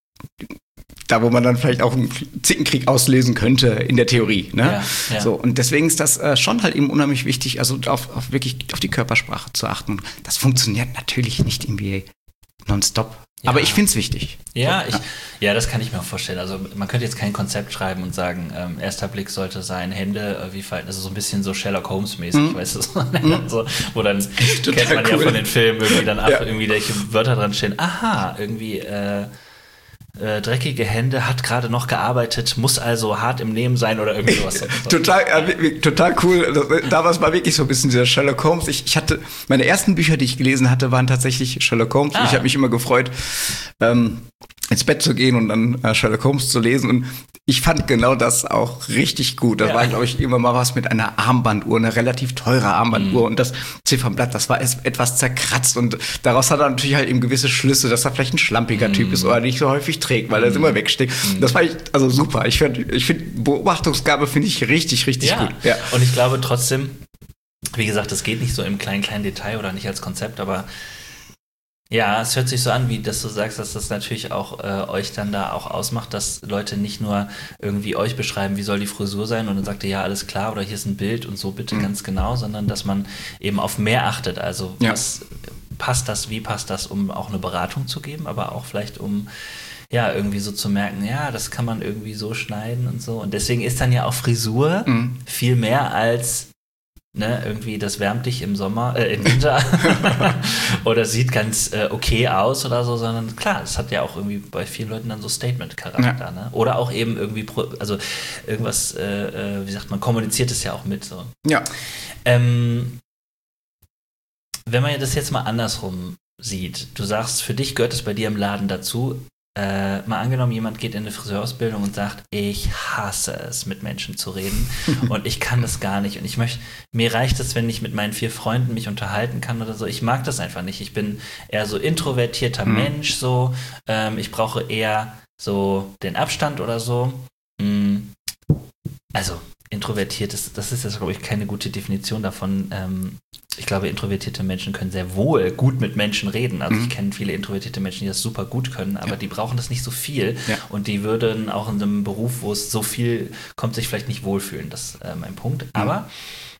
[SPEAKER 2] Da, wo man dann vielleicht auch einen Zickenkrieg auslösen könnte in der Theorie. Ne? Ja. So, und deswegen ist das schon halt eben unheimlich wichtig, also wirklich auf die Körpersprache zu achten. Das funktioniert natürlich nicht irgendwie nonstop. Ja. Aber ich finde es wichtig.
[SPEAKER 1] Ja, das kann ich mir auch vorstellen. Also man könnte jetzt kein Konzept schreiben und sagen, erster Blick sollte sein, Hände, wie verhalten, also so ein bisschen so Sherlock Holmes-mäßig, weißt du, so, wo dann kennt man ja von den Filmen irgendwie dann irgendwie welche Wörter dran stehen. Aha, irgendwie dreckige Hände, hat gerade noch gearbeitet, muss also hart im Nehmen sein oder irgendwie sowas.
[SPEAKER 2] Total cool. Da war es mal wirklich so ein bisschen dieser Sherlock Holmes. Ich hatte, meine ersten Bücher, die ich gelesen hatte, waren tatsächlich Sherlock Holmes. Ich habe mich immer gefreut, ins Bett zu gehen und dann Sherlock Holmes zu lesen. Und ich fand genau das auch richtig gut. Das war, glaube ich, immer mal was mit einer Armbanduhr, eine relativ teure Armbanduhr. Und das Ziffernblatt, das war etwas zerkratzt. Und daraus hat er natürlich halt eben gewisse Schlüsse, dass er vielleicht ein schlampiger Typ ist oder nicht so häufig trägt, weil er es immer wegsteckt. Das war also super. Ich finde, Beobachtungsgabe finde ich richtig gut. Ja.
[SPEAKER 1] Und ich glaube trotzdem, wie gesagt, es geht nicht so im kleinen Detail oder nicht als Konzept, aber ja, es hört sich so an, wie dass du sagst, dass das natürlich auch euch dann da auch ausmacht, dass Leute nicht nur irgendwie euch beschreiben, wie soll die Frisur sein und dann sagt ihr, ja, alles klar oder hier ist ein Bild und so bitte ganz genau, sondern dass man eben auf mehr achtet. Also was passt das, wie passt das, um auch eine Beratung zu geben, aber auch vielleicht um irgendwie so zu merken, ja, das kann man irgendwie so schneiden und so. Und deswegen ist dann ja auch Frisur viel mehr als irgendwie, das wärmt dich im Winter oder sieht ganz okay aus oder so, sondern klar, das hat ja auch irgendwie bei vielen Leuten dann so Statement-Charakter, ne? Oder auch eben irgendwie, also irgendwas, wie sagt man, kommuniziert es ja auch mit so.
[SPEAKER 2] Ja.
[SPEAKER 1] Wenn man das jetzt mal andersrum sieht, du sagst, für dich gehört es bei dir im Laden dazu, mal angenommen, jemand geht in eine Friseurausbildung und sagt, ich hasse es, mit Menschen zu reden und ich kann das gar nicht und mir reicht es, wenn ich mit meinen 4 Freunden mich unterhalten kann oder so. Ich mag das einfach nicht. Ich bin eher so introvertierter Mensch, so. Ich brauche eher so den Abstand oder so. Also introvertiert das ist jetzt, glaube ich, keine gute Definition davon. Ich glaube, introvertierte Menschen können sehr wohl gut mit Menschen reden. Also ich kenne viele introvertierte Menschen, die das super gut können, aber die brauchen das nicht so viel. Ja. Und die würden auch in einem Beruf, wo es so viel kommt, sich vielleicht nicht wohlfühlen. Das ist mein Punkt. Aber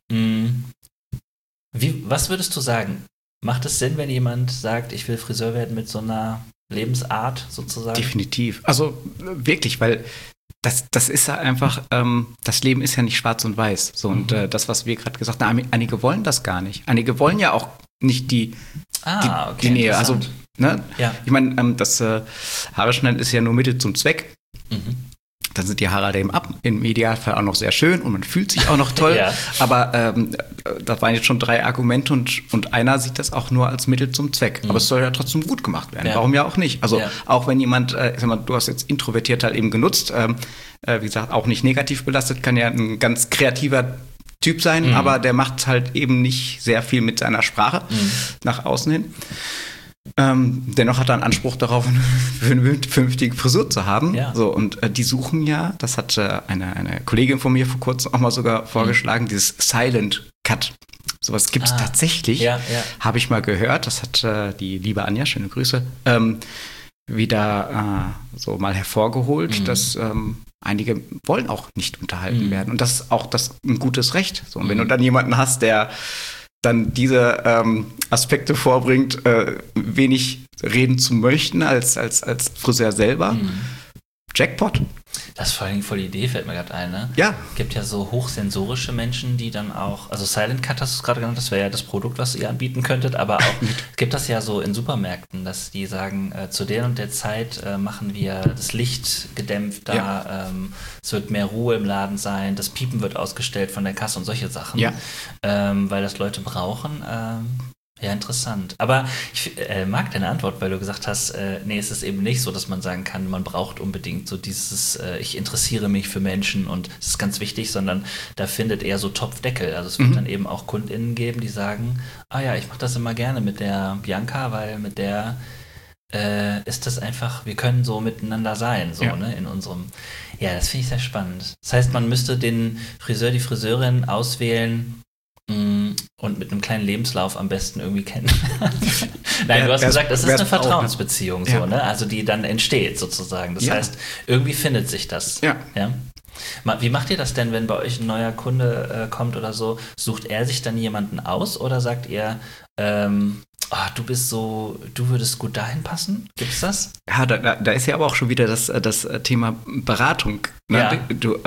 [SPEAKER 1] was würdest du sagen? Macht es Sinn, wenn jemand sagt, ich will Friseur werden mit so einer Lebensart sozusagen?
[SPEAKER 2] Definitiv. Also wirklich, weil das ist ja einfach, das Leben ist ja nicht schwarz und weiß. So, und das, was wir gerade gesagt haben, einige wollen das gar nicht. Einige wollen ja auch nicht die Nähe. Also, ne? Ja. Ich meine, das Haare schneiden ist ja nur Mittel zum Zweck. dann sind die Haare halt eben ab. Im Idealfall auch noch sehr schön und man fühlt sich auch noch toll. Ja. Aber das waren jetzt schon 3 Argumente und einer sieht das auch nur als Mittel zum Zweck. Aber es soll ja trotzdem gut gemacht werden. Ja. Warum ja auch nicht? Also auch wenn jemand, ich sag mal, du hast jetzt introvertiert halt eben genutzt, wie gesagt, auch nicht negativ belastet, kann ja ein ganz kreativer Typ sein, aber der macht halt eben nicht sehr viel mit seiner Sprache nach außen hin. Dennoch hat er einen Anspruch darauf, eine vernünftige Frisur zu haben. Ja. So, und die suchen ja, das hat eine Kollegin von mir vor kurzem auch mal sogar vorgeschlagen, dieses Silent Cut. Sowas gibt es tatsächlich, habe ich mal gehört. Das hat die liebe Anja, schöne Grüße, wieder so mal hervorgeholt, dass einige wollen auch nicht unterhalten werden. Und das ist auch ein gutes Recht. So, und wenn du dann jemanden hast, der dann diese Aspekte vorbringt, wenig reden zu möchten als Friseur selber. Jackpot.
[SPEAKER 1] Das ist vor allem voll die Idee, fällt mir gerade ein, ne?
[SPEAKER 2] Ja.
[SPEAKER 1] Es gibt ja so hochsensorische Menschen, die dann auch, also Silent Cut hast du es gerade genannt, das wäre ja das Produkt, was ihr anbieten könntet, aber auch gibt das ja so in Supermärkten, dass die sagen, zu der und der Zeit machen wir das Licht gedämpft da, es wird mehr Ruhe im Laden sein, das Piepen wird ausgestellt von der Kasse und solche Sachen, weil das Leute brauchen. Ja, interessant. Aber ich mag deine Antwort, weil du gesagt hast, nee, es ist eben nicht so, dass man sagen kann, man braucht unbedingt so dieses, ich interessiere mich für Menschen und es ist ganz wichtig, sondern da findet eher so Topfdeckel. Also es wird dann eben auch KundInnen geben, die sagen, ich mache das immer gerne mit der Bianca, weil mit der ist das einfach, wir können so miteinander sein, so, ne, in unserem, das finde ich sehr spannend. Das heißt, man müsste den Friseur, die Friseurin auswählen, und mit einem kleinen Lebenslauf am besten irgendwie kennen. Nein, du hast gesagt, das ist eine Vertrauensbeziehung, so, ne? Also die dann entsteht sozusagen. Das heißt, irgendwie findet sich das. Ja. Wie macht ihr das denn, wenn bei euch ein neuer Kunde kommt oder so? Sucht er sich dann jemanden aus oder sagt ihr, du würdest gut dahin passen? Gibt's das?
[SPEAKER 2] Ja, da ist ja aber auch schon wieder das Thema Beratung. Ne?
[SPEAKER 1] Ja.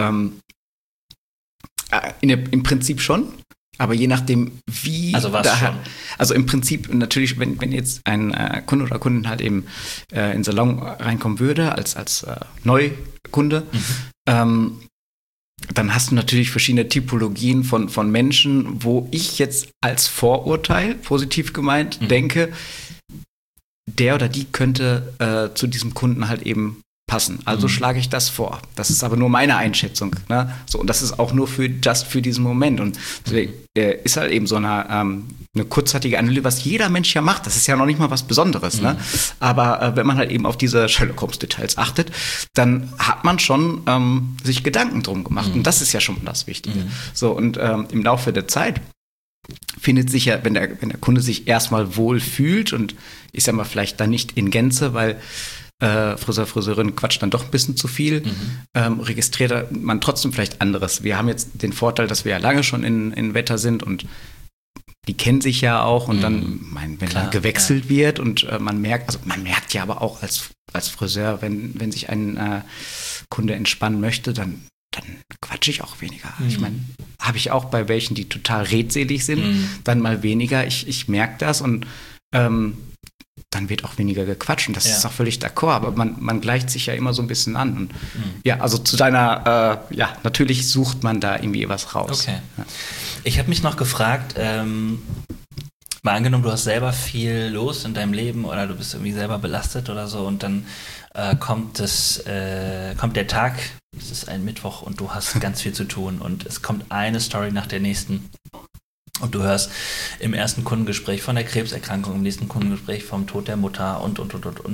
[SPEAKER 2] Im Prinzip schon. Aber je nachdem, wie.
[SPEAKER 1] Also was schon?
[SPEAKER 2] Also im Prinzip natürlich, wenn jetzt ein Kunde oder Kundin halt eben in den Salon reinkommen würde, als Neukunde, dann hast du natürlich verschiedene Typologien von Menschen, wo ich jetzt als Vorurteil, positiv gemeint, denke, der oder die könnte zu diesem Kunden halt eben passen. Also schlage ich das vor. Das ist aber nur meine Einschätzung. Ne? So, und das ist auch nur für diesen Moment. Und deswegen ist halt eben so eine kurzzeitige Analyse, was jeder Mensch ja macht. Das ist ja noch nicht mal was Besonderes. Ne? Aber wenn man halt eben auf diese Sherlock Holmes-Details achtet, dann hat man schon sich Gedanken drum gemacht. Und das ist ja schon das Wichtige. So, und im Laufe der Zeit findet sich ja, wenn der Kunde sich erstmal wohl fühlt und ich sag mal vielleicht dann nicht in Gänze, weil Friseur, Friseurin quatscht dann doch ein bisschen zu viel, registriert man trotzdem vielleicht anderes. Wir haben jetzt den Vorteil, dass wir ja lange schon in Wetter sind und die kennen sich ja auch und dann, wenn dann gewechselt wird und man merkt ja aber auch als Friseur, wenn sich ein Kunde entspannen möchte, dann quatsche ich auch weniger. Ich meine, habe ich auch bei welchen, die total redselig sind, dann mal weniger. Ich merke das und dann wird auch weniger gequatscht und das ist auch völlig d'accord, aber man gleicht sich ja immer so ein bisschen an. Und also zu deiner, natürlich sucht man da irgendwie was raus.
[SPEAKER 1] Okay. Ja. Ich habe mich noch gefragt, mal angenommen, du hast selber viel los in deinem Leben oder du bist irgendwie selber belastet oder so und dann kommt der Tag, es ist ein Mittwoch und du hast ganz viel zu tun und es kommt eine Story nach der nächsten. Und du hörst im ersten Kundengespräch von der Krebserkrankung, im nächsten Kundengespräch vom Tod der Mutter und.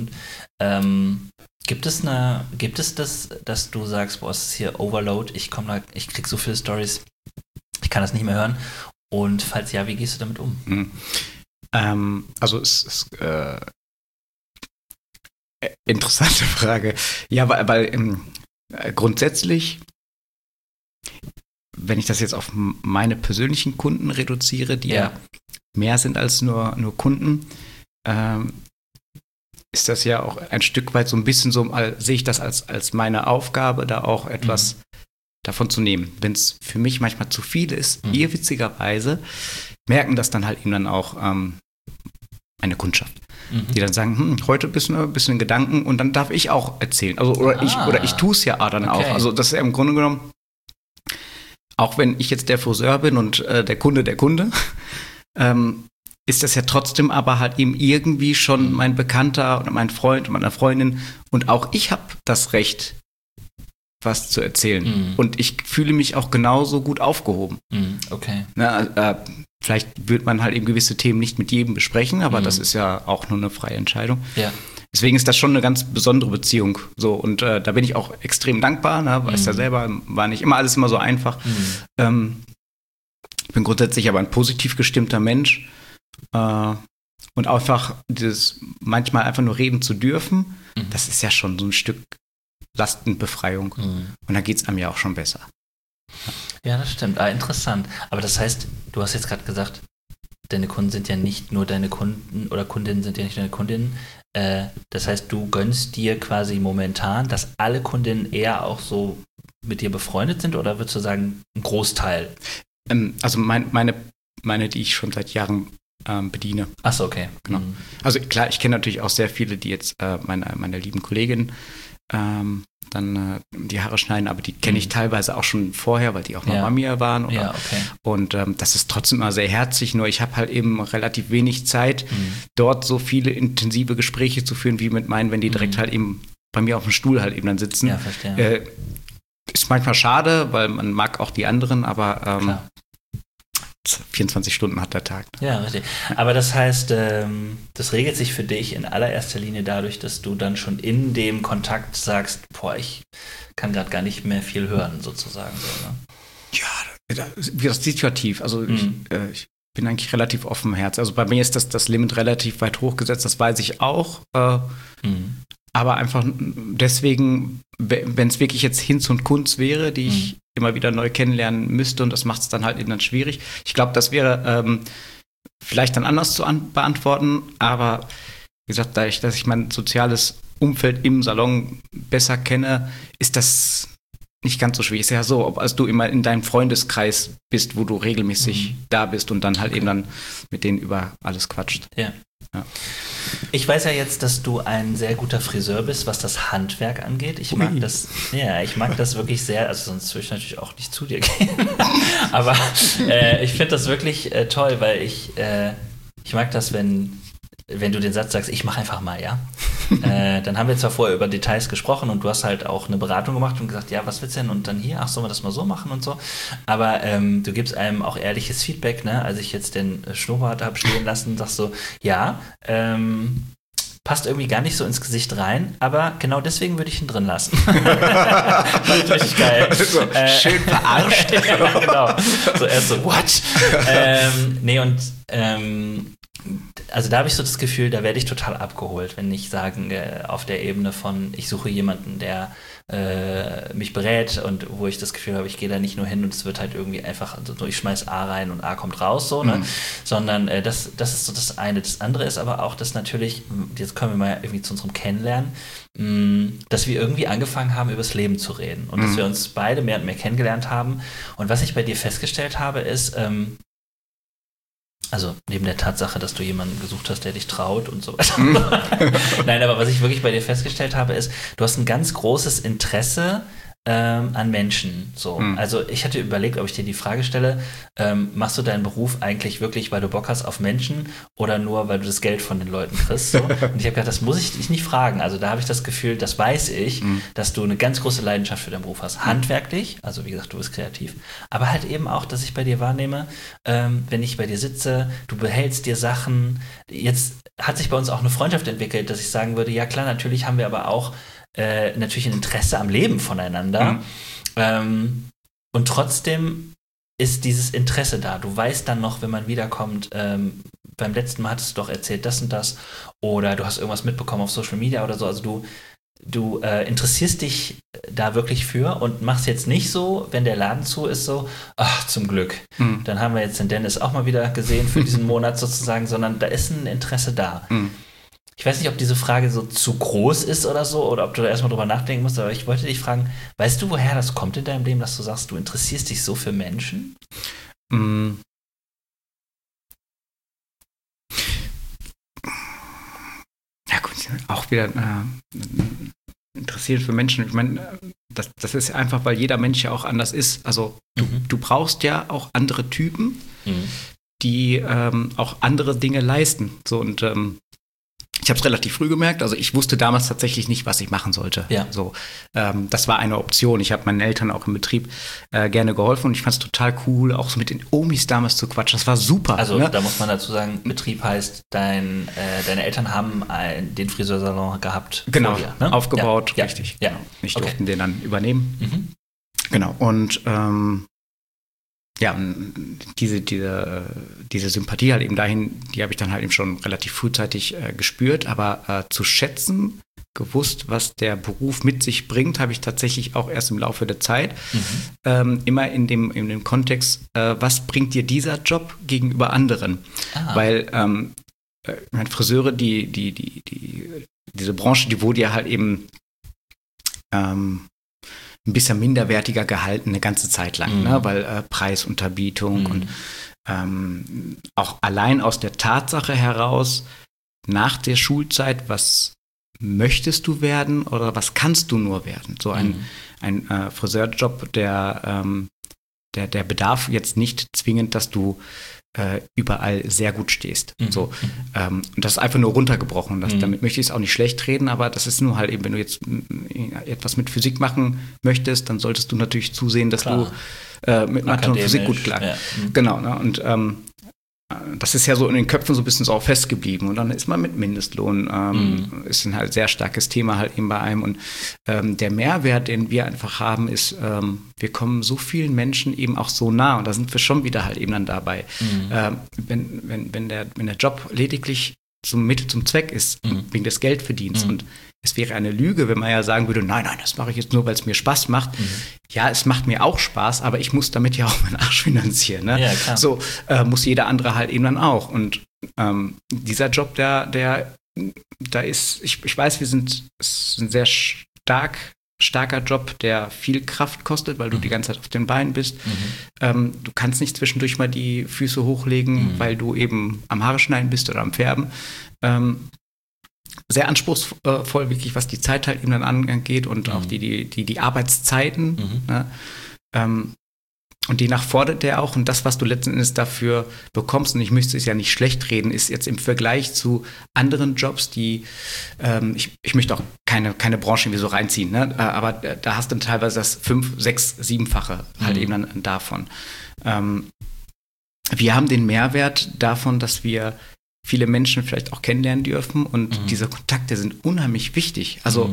[SPEAKER 1] Gibt es das, dass du sagst, boah, es ist hier Overload, ich krieg so viele Stories, ich kann das nicht mehr hören. Und falls ja, wie gehst du damit um?
[SPEAKER 2] Also es ist interessante Frage. Ja, weil grundsätzlich, wenn ich das jetzt auf meine persönlichen Kunden reduziere, die ja mehr sind als nur Kunden, ist das ja auch ein Stück weit so ein bisschen so, sehe ich das als meine Aufgabe, da auch etwas davon zu nehmen. Wenn es für mich manchmal zu viel ist, irrwitzigerweise merken das dann halt eben dann auch meine Kundschaft. die dann sagen, heute bist du ein bisschen Gedanken und dann darf ich auch erzählen. Also, oder ich tue es ja dann auch. Also das ist ja im Grunde genommen, auch wenn ich jetzt der Friseur bin und der Kunde, ist das ja trotzdem aber halt eben irgendwie schon mein Bekannter oder mein Freund und meine Freundin. Und auch ich habe das Recht, was zu erzählen. Und ich fühle mich auch genauso gut aufgehoben.
[SPEAKER 1] Okay.
[SPEAKER 2] Vielleicht wird man halt eben gewisse Themen nicht mit jedem besprechen, aber das ist ja auch nur eine freie Entscheidung.
[SPEAKER 1] Ja.
[SPEAKER 2] Deswegen ist das schon eine ganz besondere Beziehung. So, und da bin ich auch extrem dankbar, ne? Weißt ja selber, war nicht immer alles immer so einfach. Ich bin grundsätzlich aber ein positiv gestimmter Mensch. Und einfach dieses manchmal einfach nur reden zu dürfen, das ist ja schon so ein Stück Lastenbefreiung. Und da geht es einem ja auch schon besser.
[SPEAKER 1] Ja, das stimmt. Interessant. Aber das heißt, du hast jetzt gerade gesagt, deine Kunden sind ja nicht nur deine Kunden oder Kundinnen sind ja nicht deine Kundinnen. Das heißt, du gönnst dir quasi momentan, dass alle Kundinnen eher auch so mit dir befreundet sind oder würdest du sagen, ein Großteil?
[SPEAKER 2] Also meine, die ich schon seit Jahren bediene.
[SPEAKER 1] Achso, okay.
[SPEAKER 2] Genau. Also klar, ich kenne natürlich auch sehr viele, die jetzt meine lieben Kollegin dann die Haare schneiden, aber die kenne ich teilweise auch schon vorher, weil die auch noch bei mir waren. Oder?
[SPEAKER 1] Ja, okay.
[SPEAKER 2] Und das ist trotzdem immer sehr herzlich, nur ich habe halt eben relativ wenig Zeit, dort so viele intensive Gespräche zu führen, wie mit meinen, wenn die direkt halt eben bei mir auf dem Stuhl halt eben dann sitzen.
[SPEAKER 1] Ja, verstehe.
[SPEAKER 2] Ist manchmal schade, weil man mag auch die anderen, aber 24 Stunden hat der Tag.
[SPEAKER 1] Ja, richtig. Aber das heißt, das regelt sich für dich in allererster Linie dadurch, dass du dann schon in dem Kontakt sagst, ich kann gerade gar nicht mehr viel hören, sozusagen. So, ne?
[SPEAKER 2] Ja, das ist situativ. Also ich bin eigentlich relativ offen im Herz. Also bei mir ist das Limit relativ weit hochgesetzt, das weiß ich auch. Aber einfach deswegen, wenn es wirklich jetzt Hinz und Kunz wäre, die ich immer wieder neu kennenlernen müsste und das macht es dann halt eben dann schwierig. Ich glaube, das wäre vielleicht dann anders zu beantworten, aber wie gesagt, dadurch, dass ich mein soziales Umfeld im Salon besser kenne, ist das nicht ganz so schwierig. Ist ja so, als du immer in deinem Freundeskreis bist, wo du regelmäßig da bist und dann halt eben dann mit denen über alles quatscht.
[SPEAKER 1] Ja. Ich weiß ja jetzt, dass du ein sehr guter Friseur bist, was das Handwerk angeht. Ich mag das wirklich sehr, also sonst würde ich natürlich auch nicht zu dir gehen. Aber ich finde das wirklich toll, weil ich mag das, wenn du den Satz sagst, ich mache einfach mal, ja. Dann haben wir zwar vorher über Details gesprochen und du hast halt auch eine Beratung gemacht und gesagt, ja, was willst du denn? Und dann hier, sollen wir das mal so machen und so. Aber du gibst einem auch ehrliches Feedback, ne? Als ich jetzt den Schnurrbart habe stehen lassen, sagst du, ja, passt irgendwie gar nicht so ins Gesicht rein, aber genau deswegen würde ich ihn drin lassen. Fand ich richtig geil.
[SPEAKER 2] So, schön verarscht.
[SPEAKER 1] Ja, genau. So erst so, what? Also da habe ich so das Gefühl, da werde ich total abgeholt, wenn ich sagen, auf der Ebene von, ich suche jemanden, der mich berät und wo ich das Gefühl habe, ich gehe da nicht nur hin und es wird halt irgendwie einfach, so, ich schmeiß A rein und A kommt raus, so, ne? Sondern das ist so das eine. Das andere ist aber auch, dass natürlich, jetzt kommen wir mal irgendwie zu unserem Kennenlernen, dass wir irgendwie angefangen haben, über das Leben zu reden und dass wir uns beide mehr und mehr kennengelernt haben. Und was ich bei dir festgestellt habe, ist, also neben der Tatsache, dass du jemanden gesucht hast, der dich traut und so weiter. Nein, aber was ich wirklich bei dir festgestellt habe, ist, du hast ein ganz großes Interesse an Menschen. So. Also ich hatte überlegt, ob ich dir die Frage stelle, machst du deinen Beruf eigentlich wirklich, weil du Bock hast auf Menschen oder nur, weil du das Geld von den Leuten kriegst? So? Und ich habe gedacht, das muss ich dich nicht fragen. Also da habe ich das Gefühl, das weiß ich, dass du eine ganz große Leidenschaft für deinen Beruf hast. Handwerklich, also wie gesagt, du bist kreativ, aber halt eben auch, dass ich bei dir wahrnehme, wenn ich bei dir sitze, du behältst dir Sachen. Jetzt hat sich bei uns auch eine Freundschaft entwickelt, dass ich sagen würde, ja klar, natürlich haben wir aber auch natürlich ein Interesse am Leben voneinander. Und trotzdem ist dieses Interesse da. Du weißt dann noch, wenn man wiederkommt, beim letzten Mal hattest du doch erzählt das und das oder du hast irgendwas mitbekommen auf Social Media oder so. Also du interessierst dich da wirklich für und machst jetzt nicht so, wenn der Laden zu ist, so, ach, zum Glück. Dann haben wir jetzt den Dennis auch mal wieder gesehen für diesen Monat sozusagen, sondern da ist ein Interesse da. Ich weiß nicht, ob diese Frage so zu groß ist oder so, oder ob du da erstmal drüber nachdenken musst, aber ich wollte dich fragen, weißt du, woher das kommt in deinem Leben, dass du sagst, du interessierst dich so für Menschen?
[SPEAKER 2] auch wieder interessiert für Menschen. Ich meine, das ist einfach, weil jeder Mensch ja auch anders ist. Also du brauchst ja auch andere Typen, die auch andere Dinge leisten. So, und ich habe es relativ früh gemerkt. Also ich wusste damals tatsächlich nicht, was ich machen sollte.
[SPEAKER 1] Ja.
[SPEAKER 2] So, das war eine Option. Ich habe meinen Eltern auch im Betrieb gerne geholfen und ich fand es total cool, auch so mit den Omis damals zu quatschen. Das war super.
[SPEAKER 1] Also
[SPEAKER 2] ne?
[SPEAKER 1] Da muss man dazu sagen, Betrieb heißt, deine Eltern haben den Friseursalon gehabt.
[SPEAKER 2] Genau,
[SPEAKER 1] vor dir, ne?
[SPEAKER 2] aufgebaut,
[SPEAKER 1] ja.
[SPEAKER 2] richtig.
[SPEAKER 1] Ja.
[SPEAKER 2] Genau. Ich
[SPEAKER 1] Okay.
[SPEAKER 2] durfte den dann übernehmen.
[SPEAKER 1] Mhm.
[SPEAKER 2] Genau, und diese Sympathie halt eben dahin, die habe ich dann halt eben schon relativ frühzeitig gespürt, aber zu schätzen, gewusst, was der Beruf mit sich bringt, habe ich tatsächlich auch erst im Laufe der Zeit. Immer in dem Kontext, was bringt dir dieser Job gegenüber anderen? Weil Friseure, diese Branche, die wurde ja halt eben ein bisschen minderwertiger gehalten eine ganze Zeit lang, ne? Weil Preisunterbietung und auch allein aus der Tatsache heraus, nach der Schulzeit, was möchtest du werden oder was kannst du nur werden? So ein Friseurjob, der bedarf jetzt nicht zwingend, dass du überall sehr gut stehst. So, und das ist einfach nur runtergebrochen. Damit möchte ich es auch nicht schlecht reden, aber das ist nur halt eben, wenn du jetzt etwas mit Physik machen möchtest, dann solltest du natürlich zusehen, dass du mit Mathe und Physik gut klar. Ja. Genau, ne? Und das ist ja so in den Köpfen so ein bisschen so auch festgeblieben. Und dann ist man mit Mindestlohn, ist ein halt sehr starkes Thema halt eben bei einem. Und der Mehrwert, den wir einfach haben, ist, wir kommen so vielen Menschen eben auch so nah. Und da sind wir schon wieder halt eben dann dabei. Wenn der Job lediglich zum Mittel zum Zweck ist, wegen des Geldverdienst. Und es wäre eine Lüge, wenn man ja sagen würde, nein, das mache ich jetzt nur, weil es mir Spaß macht. Ja, es macht mir auch Spaß, aber ich muss damit ja auch meinen Arsch finanzieren. Ne? Ja, klar. So muss jeder andere halt eben dann auch. Und dieser Job, da ist, ich weiß, es ist ein sehr starker Job, der viel Kraft kostet, weil du die ganze Zeit auf den Beinen bist. Du kannst nicht zwischendurch mal die Füße hochlegen, weil du eben am Haare schneiden bist oder am Färben. Sehr anspruchsvoll, wirklich, was die Zeit halt eben dann angeht und auch die Arbeitszeiten. Ne? Und die fordert der auch. Und das, was du letzten Endes dafür bekommst, und ich möchte es ja nicht schlecht reden, ist jetzt im Vergleich zu anderen Jobs, die, ich möchte auch keine Branche irgendwie so reinziehen, ne? Aber da hast du dann teilweise das 5, 6, 7-fache halt eben dann davon. Wir haben den Mehrwert davon, dass wir viele Menschen vielleicht auch kennenlernen dürfen und diese Kontakte sind unheimlich wichtig. Also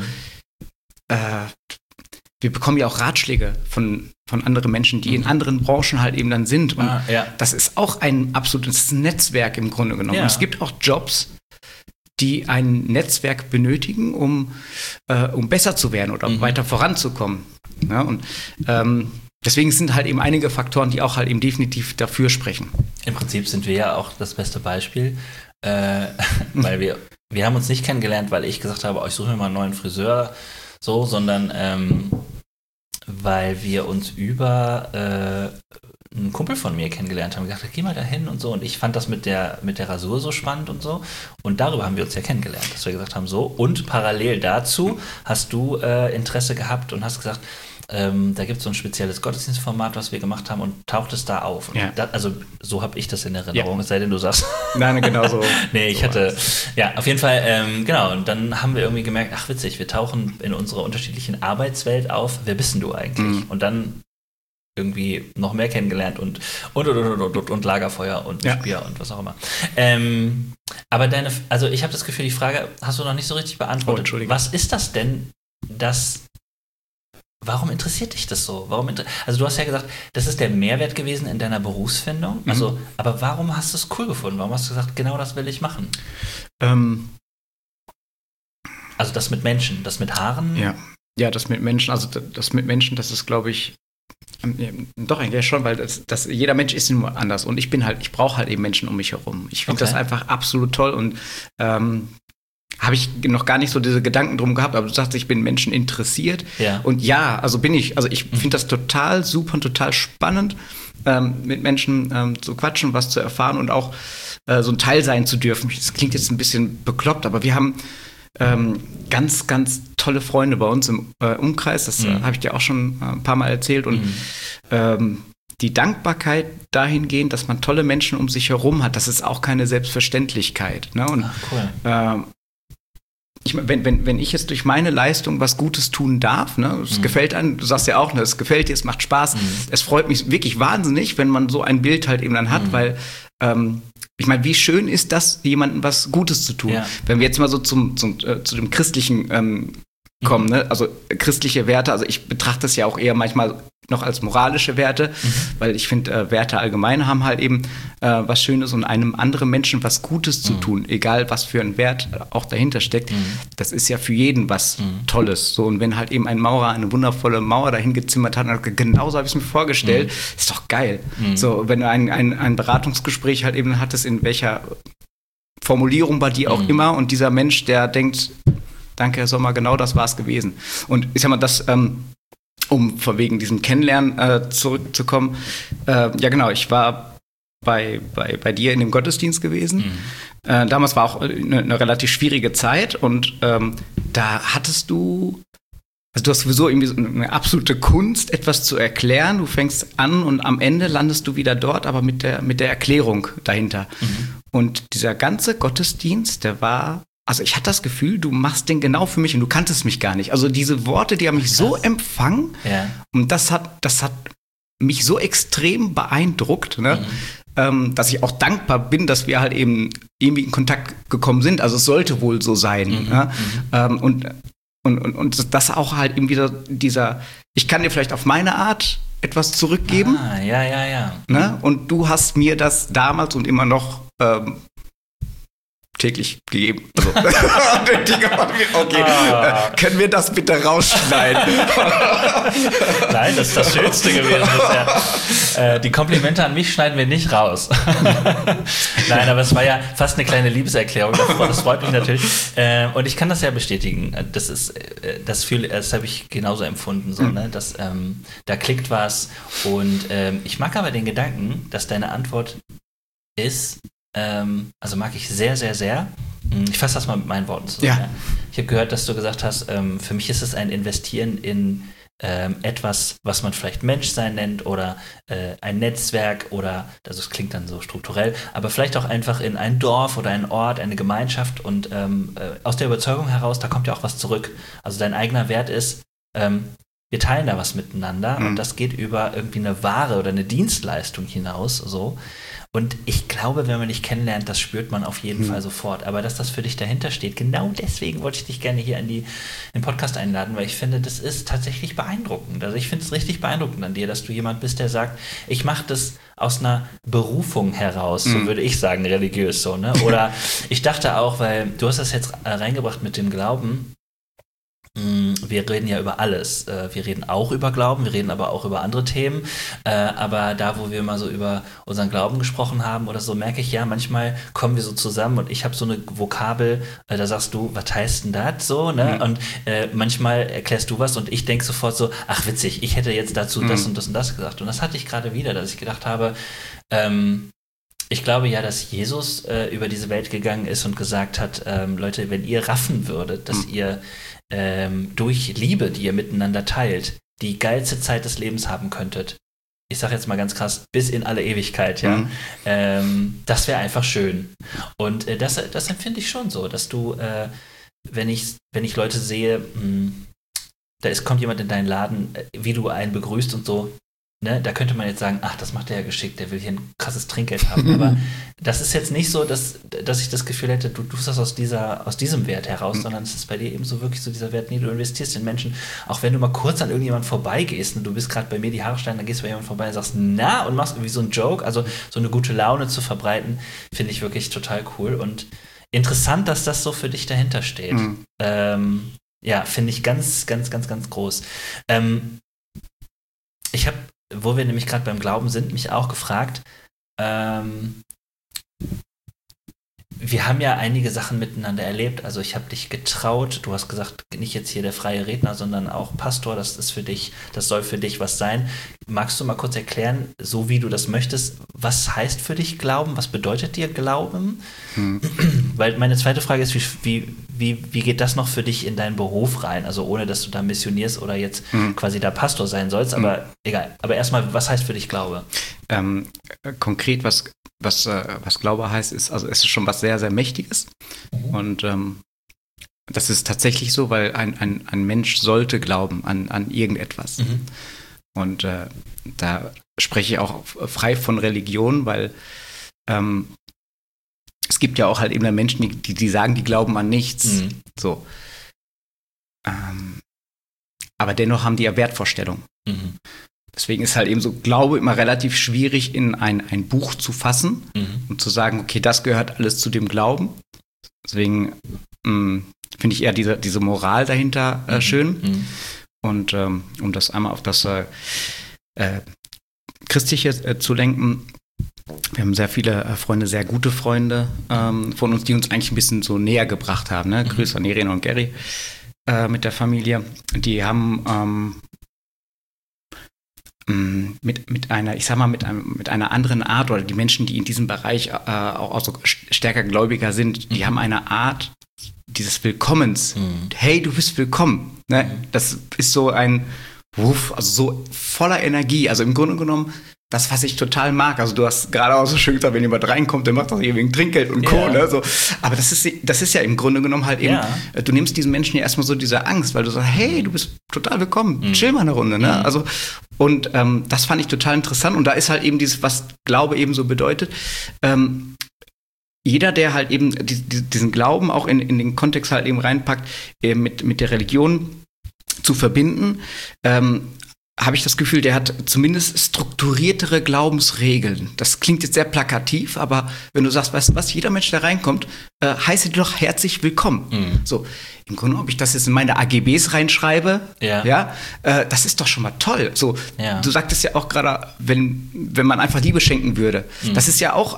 [SPEAKER 2] wir bekommen ja auch Ratschläge von anderen Menschen, die in anderen Branchen halt eben dann sind. Und das ist auch ein absolutes Netzwerk im Grunde genommen. Und es gibt auch Jobs, die ein Netzwerk benötigen, um besser zu werden oder weiter voranzukommen. Ja, und deswegen sind halt eben einige Faktoren, die auch halt eben definitiv dafür sprechen.
[SPEAKER 1] Im Prinzip sind wir ja auch das beste Beispiel, weil wir haben uns nicht kennengelernt, weil ich gesagt habe, ich suche mir mal einen neuen Friseur, so, sondern weil wir uns über einen Kumpel von mir kennengelernt haben. Ich dachte, geh mal dahin und so. Und ich fand das mit der Rasur so spannend und so. Und darüber haben wir uns ja kennengelernt, dass wir gesagt haben, so. Und parallel dazu hast du Interesse gehabt und hast gesagt, da gibt es so ein spezielles Gottesdienstformat, was wir gemacht haben und taucht es da auf. Und also so habe ich das in Erinnerung, es sei denn, du sagst.
[SPEAKER 2] Nein, genau so.
[SPEAKER 1] Nee, ich hatte, auf jeden Fall, genau. Und dann haben wir irgendwie gemerkt, ach witzig, wir tauchen in unserer unterschiedlichen Arbeitswelt auf. Wer bist denn du eigentlich? Und dann irgendwie noch mehr kennengelernt und Lagerfeuer und Bier und was auch immer. Aber also ich habe das Gefühl, die Frage hast du noch nicht so richtig beantwortet.
[SPEAKER 2] Entschuldigung.
[SPEAKER 1] Was ist das denn, warum interessiert dich das so? Also du hast ja gesagt, das ist der Mehrwert gewesen in deiner Berufsfindung. Also, aber warum hast du es cool gefunden? Warum hast du gesagt, genau das will ich machen? Also das mit Menschen, das mit Haaren?
[SPEAKER 2] Ja, das mit Menschen, das ist, glaube ich, doch eigentlich schon, weil jeder Mensch ist nur anders und ich brauche halt eben Menschen um mich herum. Ich finde das einfach absolut toll und habe ich noch gar nicht so diese Gedanken drum gehabt, aber du sagst, ich bin Menschen interessiert. Ja. Und also bin ich. Also ich finde das total super und total spannend, mit Menschen zu quatschen, was zu erfahren und auch so ein Teil sein zu dürfen. Das klingt jetzt ein bisschen bekloppt, aber wir haben ganz, ganz tolle Freunde bei uns im Umkreis. Das habe ich dir auch schon ein paar Mal erzählt. Und die Dankbarkeit dahingehend, dass man tolle Menschen um sich herum hat, das ist auch keine Selbstverständlichkeit. Ne? Und cool. Wenn ich jetzt durch meine Leistung was Gutes tun darf, ne, es gefällt einem, du sagst ja auch, ne, es gefällt dir, es macht Spaß, es freut mich wirklich wahnsinnig, wenn man so ein Bild halt eben dann hat, weil ich meine, wie schön ist das, jemandem was Gutes zu tun? Ja. Wenn wir jetzt mal so zu dem Christlichen kommen, ne? Also christliche Werte, also ich betrachte es ja auch eher manchmal noch als moralische Werte, weil ich finde, Werte allgemein haben halt eben was Schönes und einem anderen Menschen was Gutes zu tun, egal was für ein Wert auch dahinter steckt, das ist ja für jeden was Tolles. So, und wenn halt eben ein Maurer eine wundervolle Mauer dahin gezimmert hat, genauso habe ich es mir vorgestellt, ist doch geil. So, wenn du ein Beratungsgespräch halt eben hattest, in welcher Formulierung bei dir auch immer, und dieser Mensch, der denkt, danke, Herr Sommer, genau das war es gewesen. Und ich sag mal, das, um von wegen diesem Kennenlernen zurückzukommen, ja genau, ich war bei dir in dem Gottesdienst gewesen. Damals war auch eine relativ schwierige Zeit und da hattest du, also du hast sowieso irgendwie so eine absolute Kunst, etwas zu erklären. Du fängst an und am Ende landest du wieder dort, aber mit der Erklärung dahinter. Und dieser ganze Gottesdienst, der war, also ich hatte das Gefühl, du machst den genau für mich und du kanntest mich gar nicht. Also diese Worte, die haben mich so empfangen und das hat mich so extrem beeindruckt, ne? Dass ich auch dankbar bin, dass wir halt eben irgendwie in Kontakt gekommen sind. Also es sollte wohl so sein. Und das auch halt eben wieder dieser, ich kann dir vielleicht auf meine Art etwas zurückgeben.
[SPEAKER 1] Ja.
[SPEAKER 2] Ne? Und du hast mir das damals und immer noch täglich gegeben. Also, okay, können wir das bitte rausschneiden?
[SPEAKER 1] Nein, das ist das Schönste gewesen bisher. Die Komplimente an mich schneiden wir nicht raus. Nein, aber es war ja fast eine kleine Liebeserklärung. Das freut mich natürlich. Und ich kann das ja bestätigen. Das habe ich genauso empfunden. So, ne? Da klickt was. Und ich mag aber den Gedanken, dass deine Antwort ist, also mag ich sehr, sehr, sehr. Ich fasse das mal mit meinen Worten zusammen. Ja. Ich habe gehört, dass du gesagt hast, für mich ist es ein Investieren in etwas, was man vielleicht Menschsein nennt oder ein Netzwerk oder, also es klingt dann so strukturell, aber vielleicht auch einfach in ein Dorf oder einen Ort, eine Gemeinschaft und aus der Überzeugung heraus, da kommt ja auch was zurück. Also dein eigener Wert ist, wir teilen da was miteinander und das geht über irgendwie eine Ware oder eine Dienstleistung hinaus, so. Und ich glaube, wenn man dich kennenlernt, das spürt man auf jeden Fall sofort. Aber dass das für dich dahinter steht, genau deswegen wollte ich dich gerne hier in den Podcast einladen, weil ich finde, das ist tatsächlich beeindruckend. Also ich finde es richtig beeindruckend an dir, dass du jemand bist, der sagt, ich mache das aus einer Berufung heraus, so würde ich sagen, religiös so, ne? Oder ich dachte auch, weil du hast das jetzt reingebracht mit dem Glauben, wir reden ja über alles. Wir reden auch über Glauben, wir reden aber auch über andere Themen. Aber da, wo wir mal so über unseren Glauben gesprochen haben oder so, merke ich ja, manchmal kommen wir so zusammen und ich habe so eine Vokabel, da sagst du, was heißt denn das so? Ne? Und manchmal erklärst du was und ich denke sofort so, ach witzig, ich hätte jetzt dazu das und das und das gesagt. Und das hatte ich gerade wieder, dass ich gedacht habe, ich glaube ja, dass Jesus über diese Welt gegangen ist und gesagt hat, Leute, wenn ihr raffen würdet, dass ihr durch Liebe, die ihr miteinander teilt, die geilste Zeit des Lebens haben könntet. Ich sage jetzt mal ganz krass, bis in alle Ewigkeit, ja. Das wäre einfach schön. Und das empfinde ich schon so, dass du, wenn ich Leute sehe, kommt jemand in deinen Laden, wie du einen begrüßt und so, ne, da könnte man jetzt sagen, ach, das macht der ja geschickt, der will hier ein krasses Trinkgeld haben. Aber das ist jetzt nicht so, dass ich das Gefühl hätte, du tust das aus diesem Wert heraus, sondern es ist bei dir eben so wirklich so dieser Wert, nee, du investierst in Menschen, auch wenn du mal kurz an irgendjemand vorbeigehst, ne, du bist gerade bei mir die Haare schneiden, dann gehst du bei jemand vorbei und sagst, na, und machst irgendwie so einen Joke, also so eine gute Laune zu verbreiten, finde ich wirklich total cool und interessant, dass das so für dich dahinter steht. Ja, finde ich ganz, ganz, ganz, ganz groß. Ich habe, wo wir nämlich gerade beim Glauben sind, mich auch gefragt, wir haben ja einige Sachen miteinander erlebt. Also ich habe dich getraut. Du hast gesagt, nicht jetzt hier der freie Redner, sondern auch Pastor. Das ist für dich, das soll für dich was sein. Magst du mal kurz erklären, so wie du das möchtest, was heißt für dich Glauben? Was bedeutet dir Glauben? Weil meine zweite Frage ist, wie geht das noch für dich in deinen Beruf rein? Also ohne, dass du da missionierst oder jetzt quasi da Pastor sein sollst. Aber egal. Aber erstmal, was heißt für dich Glaube?
[SPEAKER 2] Konkret, was Glaube heißt, ist, also es ist schon was sehr, sehr Mächtiges. Und das ist tatsächlich so, weil ein Mensch sollte glauben an irgendetwas. Und da spreche ich auch frei von Religion, weil es gibt ja auch halt eben Menschen, die sagen, die glauben an nichts. So. Aber dennoch haben die ja Wertvorstellungen. Deswegen ist halt eben so Glaube immer relativ schwierig in ein Buch zu fassen und zu sagen, okay, das gehört alles zu dem Glauben. Deswegen finde ich eher diese Moral dahinter schön. Und um das einmal auf das Christliche zu lenken, wir haben sehr viele Freunde, sehr gute Freunde von uns, die uns eigentlich ein bisschen so näher gebracht haben. Ne? Grüße an Irene und Gary mit der Familie. Die haben mit einer anderen Art, oder die Menschen, die in diesem Bereich auch so stärker Gläubiger sind, die haben eine Art dieses Willkommens. Hey, du bist willkommen. Ne? Das ist so ein Wuff, also so voller Energie. Also im Grunde genommen das, was ich total mag. Also du hast gerade auch so schön gesagt, wenn jemand reinkommt, der macht doch wegen Trinkgeld und Co. Ne? So. Aber das ist ja im Grunde genommen halt eben, du nimmst diesen Menschen ja erstmal so diese Angst, weil du sagst, hey, du bist total willkommen, chill mal eine Runde. Ne? Also, und das fand ich total interessant. Und da ist halt eben dieses, was Glaube eben so bedeutet. Jeder, der halt eben diesen Glauben auch in den Kontext halt eben reinpackt, mit der Religion zu verbinden, habe ich das Gefühl, der hat zumindest strukturiertere Glaubensregeln. Das klingt jetzt sehr plakativ, aber wenn du sagst, weißt du was, jeder Mensch, der reinkommt, heiße dir doch herzlich willkommen. So, im Grunde, ob ich das jetzt in meine AGBs reinschreibe, das ist doch schon mal toll. So, du sagtest ja auch gerade, wenn man einfach Liebe schenken würde, das ist ja auch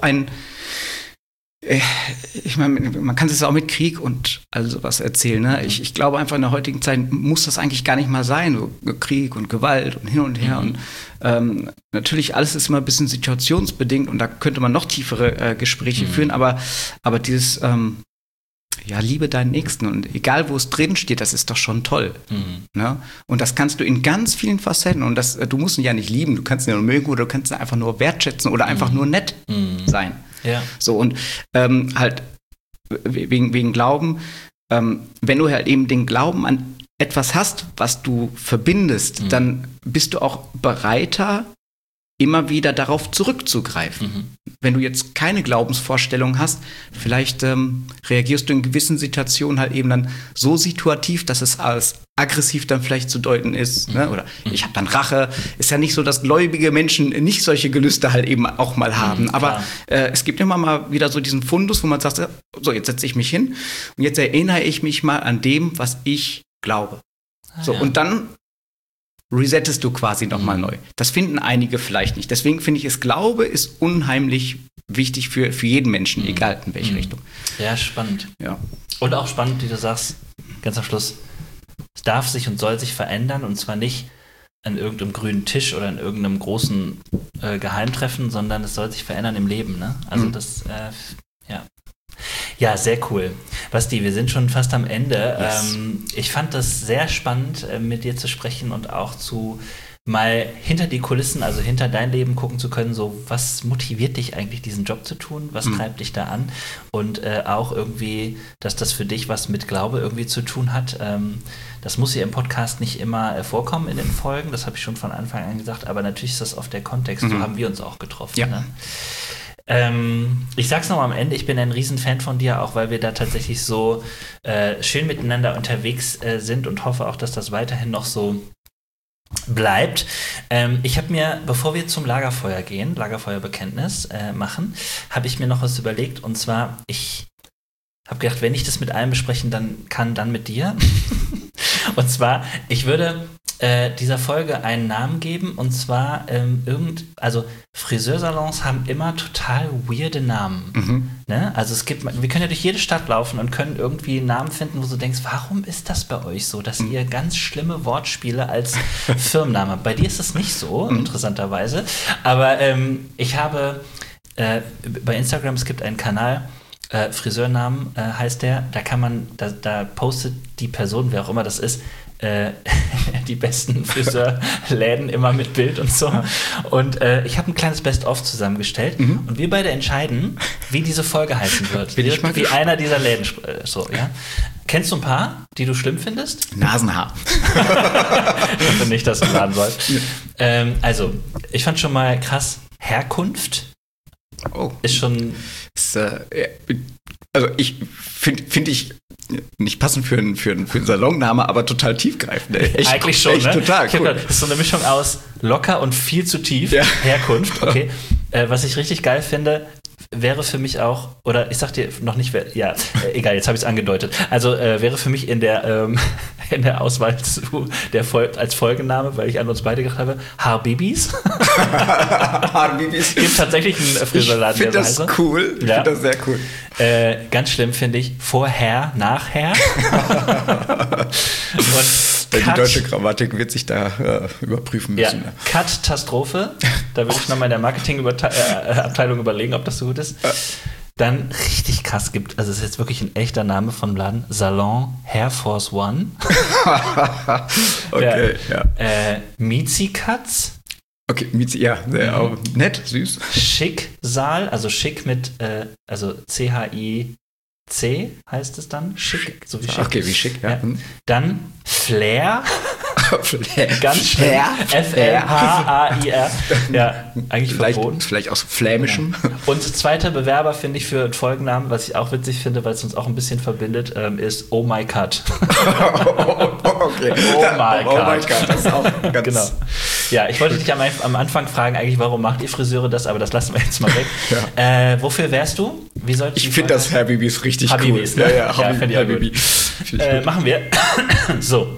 [SPEAKER 2] ich meine, man kann es auch mit Krieg und all sowas erzählen. Ne? Ich glaube einfach, in der heutigen Zeit muss das eigentlich gar nicht mal sein. So Krieg und Gewalt und hin und her. Und natürlich, alles ist immer ein bisschen situationsbedingt und da könnte man noch tiefere Gespräche führen. Aber dieses, liebe deinen Nächsten und egal, wo es drin steht, das ist doch schon toll. Ne? Und das kannst du in ganz vielen Facetten. Und du musst ihn ja nicht lieben, du kannst ihn nur mögen oder du kannst ihn einfach nur wertschätzen oder einfach nur nett sein. Ja. So, und halt wegen Glauben, wenn du halt eben den Glauben an etwas hast, was du verbindest, dann bist du auch bereiter, immer wieder darauf zurückzugreifen. Wenn du jetzt keine Glaubensvorstellung hast, vielleicht reagierst du in gewissen Situationen halt eben dann so situativ, dass es als aggressiv dann vielleicht zu deuten ist. Ne? Oder ich habe dann Rache. Ist ja nicht so, dass gläubige Menschen nicht solche Gelüste halt eben auch mal haben. Aber es gibt immer mal wieder so diesen Fundus, wo man sagt, so, jetzt setze ich mich hin und jetzt erinnere ich mich mal an dem, was ich glaube. Und dann resettest du quasi nochmal neu. Das finden einige vielleicht nicht. Deswegen finde ich, Glaube ist unheimlich wichtig für jeden Menschen, egal in welche Richtung.
[SPEAKER 1] Ja, spannend.
[SPEAKER 2] Ja.
[SPEAKER 1] Und auch spannend, wie du sagst, ganz am Schluss, es darf sich und soll sich verändern und zwar nicht an irgendeinem grünen Tisch oder in irgendeinem großen Geheimtreffen, sondern es soll sich verändern im Leben. Ne? Also das, Ja, sehr cool. Basti, wir sind schon fast am Ende. Yes. Ich fand das sehr spannend, mit dir zu sprechen und auch mal hinter die Kulissen, also hinter dein Leben gucken zu können, so was motiviert dich eigentlich, diesen Job zu tun? Was treibt dich da an? Und auch irgendwie, dass das für dich was mit Glaube irgendwie zu tun hat. Das muss ja im Podcast nicht immer vorkommen in den Folgen, das habe ich schon von Anfang an gesagt, aber natürlich ist das oft der Kontext, so haben wir uns auch getroffen. Ja. Ne? Ich sag's noch am Ende, ich bin ein Riesenfan von dir, auch weil wir da tatsächlich so schön miteinander unterwegs sind und hoffe auch, dass das weiterhin noch so bleibt. Ich habe mir, bevor wir zum Lagerfeuer gehen, Lagerfeuerbekenntnis machen, habe ich mir noch was überlegt und zwar, ich habe gedacht, wenn ich das mit allen besprechen dann mit dir. Und zwar, ich würde dieser Folge einen Namen geben und zwar also Friseursalons haben immer total weirde Namen. Ne? Also wir können ja durch jede Stadt laufen und können irgendwie einen Namen finden, wo du denkst, warum ist das bei euch so, dass ihr ganz schlimme Wortspiele als Firmennamen habt? Bei dir ist das nicht so, interessanterweise. Aber ich habe bei Instagram, es gibt einen Kanal, Friseurnamen heißt der, da postet die Person, wer auch immer das ist, die besten Friseurläden immer mit Bild und so. Und ich habe ein kleines Best-of zusammengestellt und wir beide entscheiden, wie diese Folge heißen wird. Wie einer dieser Läden. Ja. Kennst du ein paar, die du schlimm findest?
[SPEAKER 2] Nasenhaar.
[SPEAKER 1] Ich hoffe nicht, dass du laden sollst. Also, ich fand schon mal krass, Herkunft.
[SPEAKER 2] Oh.
[SPEAKER 1] Ist schon.
[SPEAKER 2] Also ich finde ich nicht passend für einen Salonname, aber total tiefgreifend.
[SPEAKER 1] Eigentlich schon, ne?
[SPEAKER 2] Total cool.
[SPEAKER 1] Das ist so eine Mischung aus locker und viel zu tief.
[SPEAKER 2] Ja.
[SPEAKER 1] Herkunft, okay. Was ich richtig geil finde, wäre für mich auch, oder ich sag dir noch nicht, egal, jetzt habe ich es angedeutet. Also wäre für mich in der Auswahl als Folgenname, weil ich an uns beide gedacht habe, Harbibis.
[SPEAKER 2] Harbibis.
[SPEAKER 1] Gibt tatsächlich einen Friseurladen, der so heißt.
[SPEAKER 2] Cool. Ich finde das sehr cool.
[SPEAKER 1] Ganz schlimm finde ich, vorher, nachher. Und
[SPEAKER 2] die deutsche Grammatik wird sich da überprüfen müssen.
[SPEAKER 1] Ja. Katastrophe. Da würde ich nochmal in der Marketingabteilung überlegen, ob das so gut ist. Dann richtig krass also es ist jetzt wirklich ein echter Name von dem Laden, Salon Air Force One.
[SPEAKER 2] Okay, ja.
[SPEAKER 1] Mizi-Katz.
[SPEAKER 2] Okay, Mizi, ja, auch nett, süß.
[SPEAKER 1] Schicksal, also schick mit, also C-H-I-C heißt es dann. Schick, so wie schick.
[SPEAKER 2] Okay, wie schick, ja.
[SPEAKER 1] Dann Flair.
[SPEAKER 2] Flair.
[SPEAKER 1] Ganz schön. F-L-H-A-I-R. Ja, eigentlich verboten.
[SPEAKER 2] Vielleicht aus Flämischem.
[SPEAKER 1] Ja. Und zweiter Bewerber, finde ich, für einen Folgennamen, was ich auch witzig finde, weil es uns auch ein bisschen verbindet, ist Oh My Cut.
[SPEAKER 2] Okay.
[SPEAKER 1] Oh My
[SPEAKER 2] God, das ist auch ganz...
[SPEAKER 1] Genau. Ja, ich wollte dich am Anfang fragen, eigentlich, warum macht ihr Friseure das, aber das lassen wir jetzt mal weg. Ja. Wofür wärst du?
[SPEAKER 2] Ich finde das Habibis richtig
[SPEAKER 1] Habibis,
[SPEAKER 2] cool.
[SPEAKER 1] Ne?
[SPEAKER 2] Ja,
[SPEAKER 1] Habibi. Machen wir. So.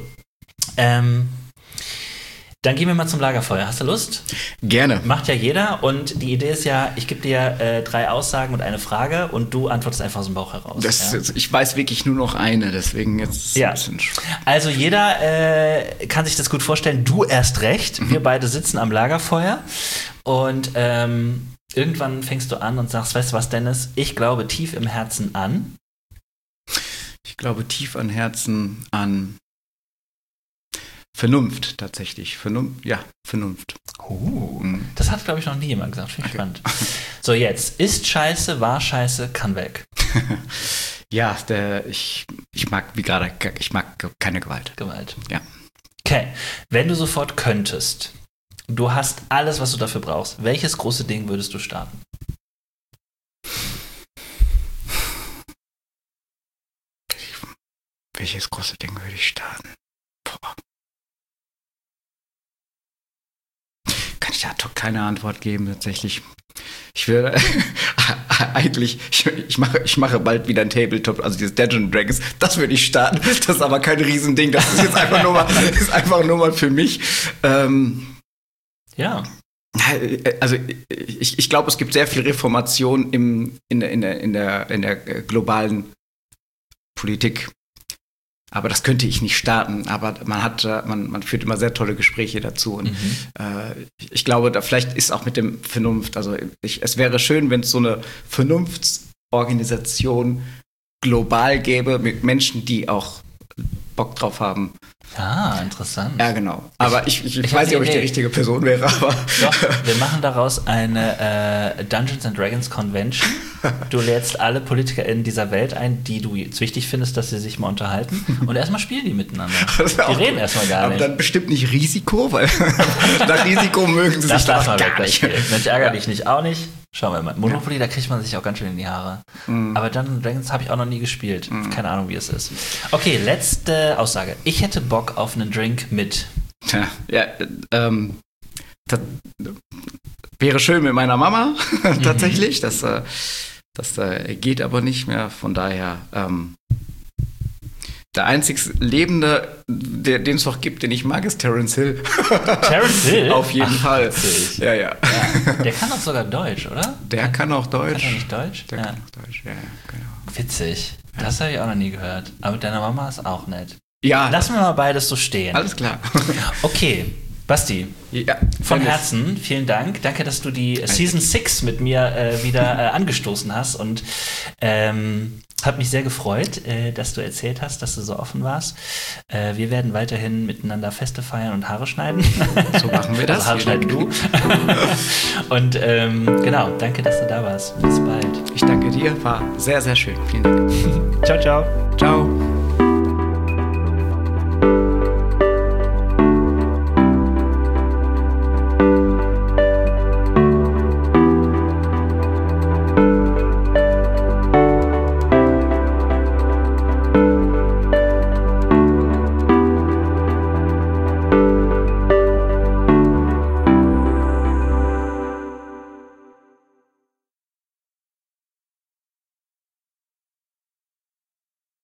[SPEAKER 1] Dann gehen wir mal zum Lagerfeuer. Hast du Lust?
[SPEAKER 2] Gerne.
[SPEAKER 1] Macht ja jeder und die Idee ist ja, ich gebe dir 3 Aussagen und eine Frage und du antwortest einfach aus dem Bauch heraus.
[SPEAKER 2] Ich weiß wirklich nur noch eine, deswegen jetzt ist es ein bisschen schwer.
[SPEAKER 1] Also jeder kann sich das gut vorstellen, du erst recht. Wir beide sitzen am Lagerfeuer und irgendwann fängst du an und sagst, weißt du was, Dennis, ich glaube tief im Herzen an.
[SPEAKER 2] Ich glaube tief im Herzen an Vernunft tatsächlich. Vernunft.
[SPEAKER 1] Das hat, glaube ich, noch nie jemand gesagt. Finde ich spannend. So, jetzt. Ist scheiße, war scheiße, kann weg.
[SPEAKER 2] Ja, ich mag keine Gewalt. Ja.
[SPEAKER 1] Okay. Wenn du sofort könntest, du hast alles, was du dafür brauchst, welches große Ding würdest du starten?
[SPEAKER 2] Welches große Ding würde ich starten? Boah. Kann ich da doch keine Antwort geben, tatsächlich. Ich würde eigentlich, ich mache bald wieder ein Tabletop, also dieses Dungeons & Dragons, das würde ich starten. Das ist aber kein Riesending, das ist jetzt einfach nur mal für mich.
[SPEAKER 1] Ja.
[SPEAKER 2] Also ich glaube, es gibt sehr viel Reformation in der globalen Politik. Aber das könnte ich nicht starten. Aber man führt immer sehr tolle Gespräche dazu. Und ich glaube, da vielleicht ist auch mit dem Vernunft, also es wäre schön, wenn es so eine Vernunftsorganisation global gäbe, mit Menschen, die auch Bock drauf haben.
[SPEAKER 1] Ah, interessant.
[SPEAKER 2] Ja, genau. Aber ich weiß nicht, ob ich die richtige Person wäre. Aber
[SPEAKER 1] doch, wir machen daraus eine Dungeons & Dragons Convention. Du lädst alle PolitikerInnen dieser Welt ein, die du jetzt wichtig findest, dass sie sich mal unterhalten. Und erstmal spielen die miteinander. Die reden erstmal gar nicht.
[SPEAKER 2] Aber dann bestimmt nicht Risiko, weil nach Risiko mögen sie sich
[SPEAKER 1] das gar nicht. Mensch, ärger dich nicht, auch nicht. Schauen wir mal. Monopoly, da kriegt man sich auch ganz schön in die Haare. Aber Dungeons & Dragons habe ich auch noch nie gespielt. Keine Ahnung, wie es ist. Okay, letzte Aussage. Ich hätte Bock auf einen Drink mit.
[SPEAKER 2] Das wäre schön mit meiner Mama, tatsächlich. Das geht aber nicht mehr. Von daher Der einzig Lebende, den es noch gibt, den ich mag, ist Terence Hill.
[SPEAKER 1] Terence Hill?
[SPEAKER 2] Auf jeden Fall.
[SPEAKER 1] Witzig.
[SPEAKER 2] Ja.
[SPEAKER 1] Der kann auch sogar Deutsch, oder?
[SPEAKER 2] Der kann auch Deutsch.
[SPEAKER 1] Kann er nicht Deutsch?
[SPEAKER 2] Der kann auch Deutsch, ja, genau.
[SPEAKER 1] Witzig. Das habe ich auch noch nie gehört. Aber mit deiner Mama ist auch nett.
[SPEAKER 2] Ja.
[SPEAKER 1] Lassen wir mal beides so stehen.
[SPEAKER 2] Alles klar.
[SPEAKER 1] Okay, Basti.
[SPEAKER 2] Ja,
[SPEAKER 1] von Herzen, vielen Dank. Danke, dass du die Season 6 mit mir wieder angestoßen hast und hat mich sehr gefreut, dass du erzählt hast, dass du so offen warst. Wir werden weiterhin miteinander Feste feiern und Haare schneiden.
[SPEAKER 2] So machen wir das.
[SPEAKER 1] Also Haare schneiden du. Und genau, danke, dass du da warst. Bis bald.
[SPEAKER 2] Ich danke dir, war sehr, sehr schön. Vielen Dank.
[SPEAKER 1] Ciao, ciao.
[SPEAKER 2] Ciao.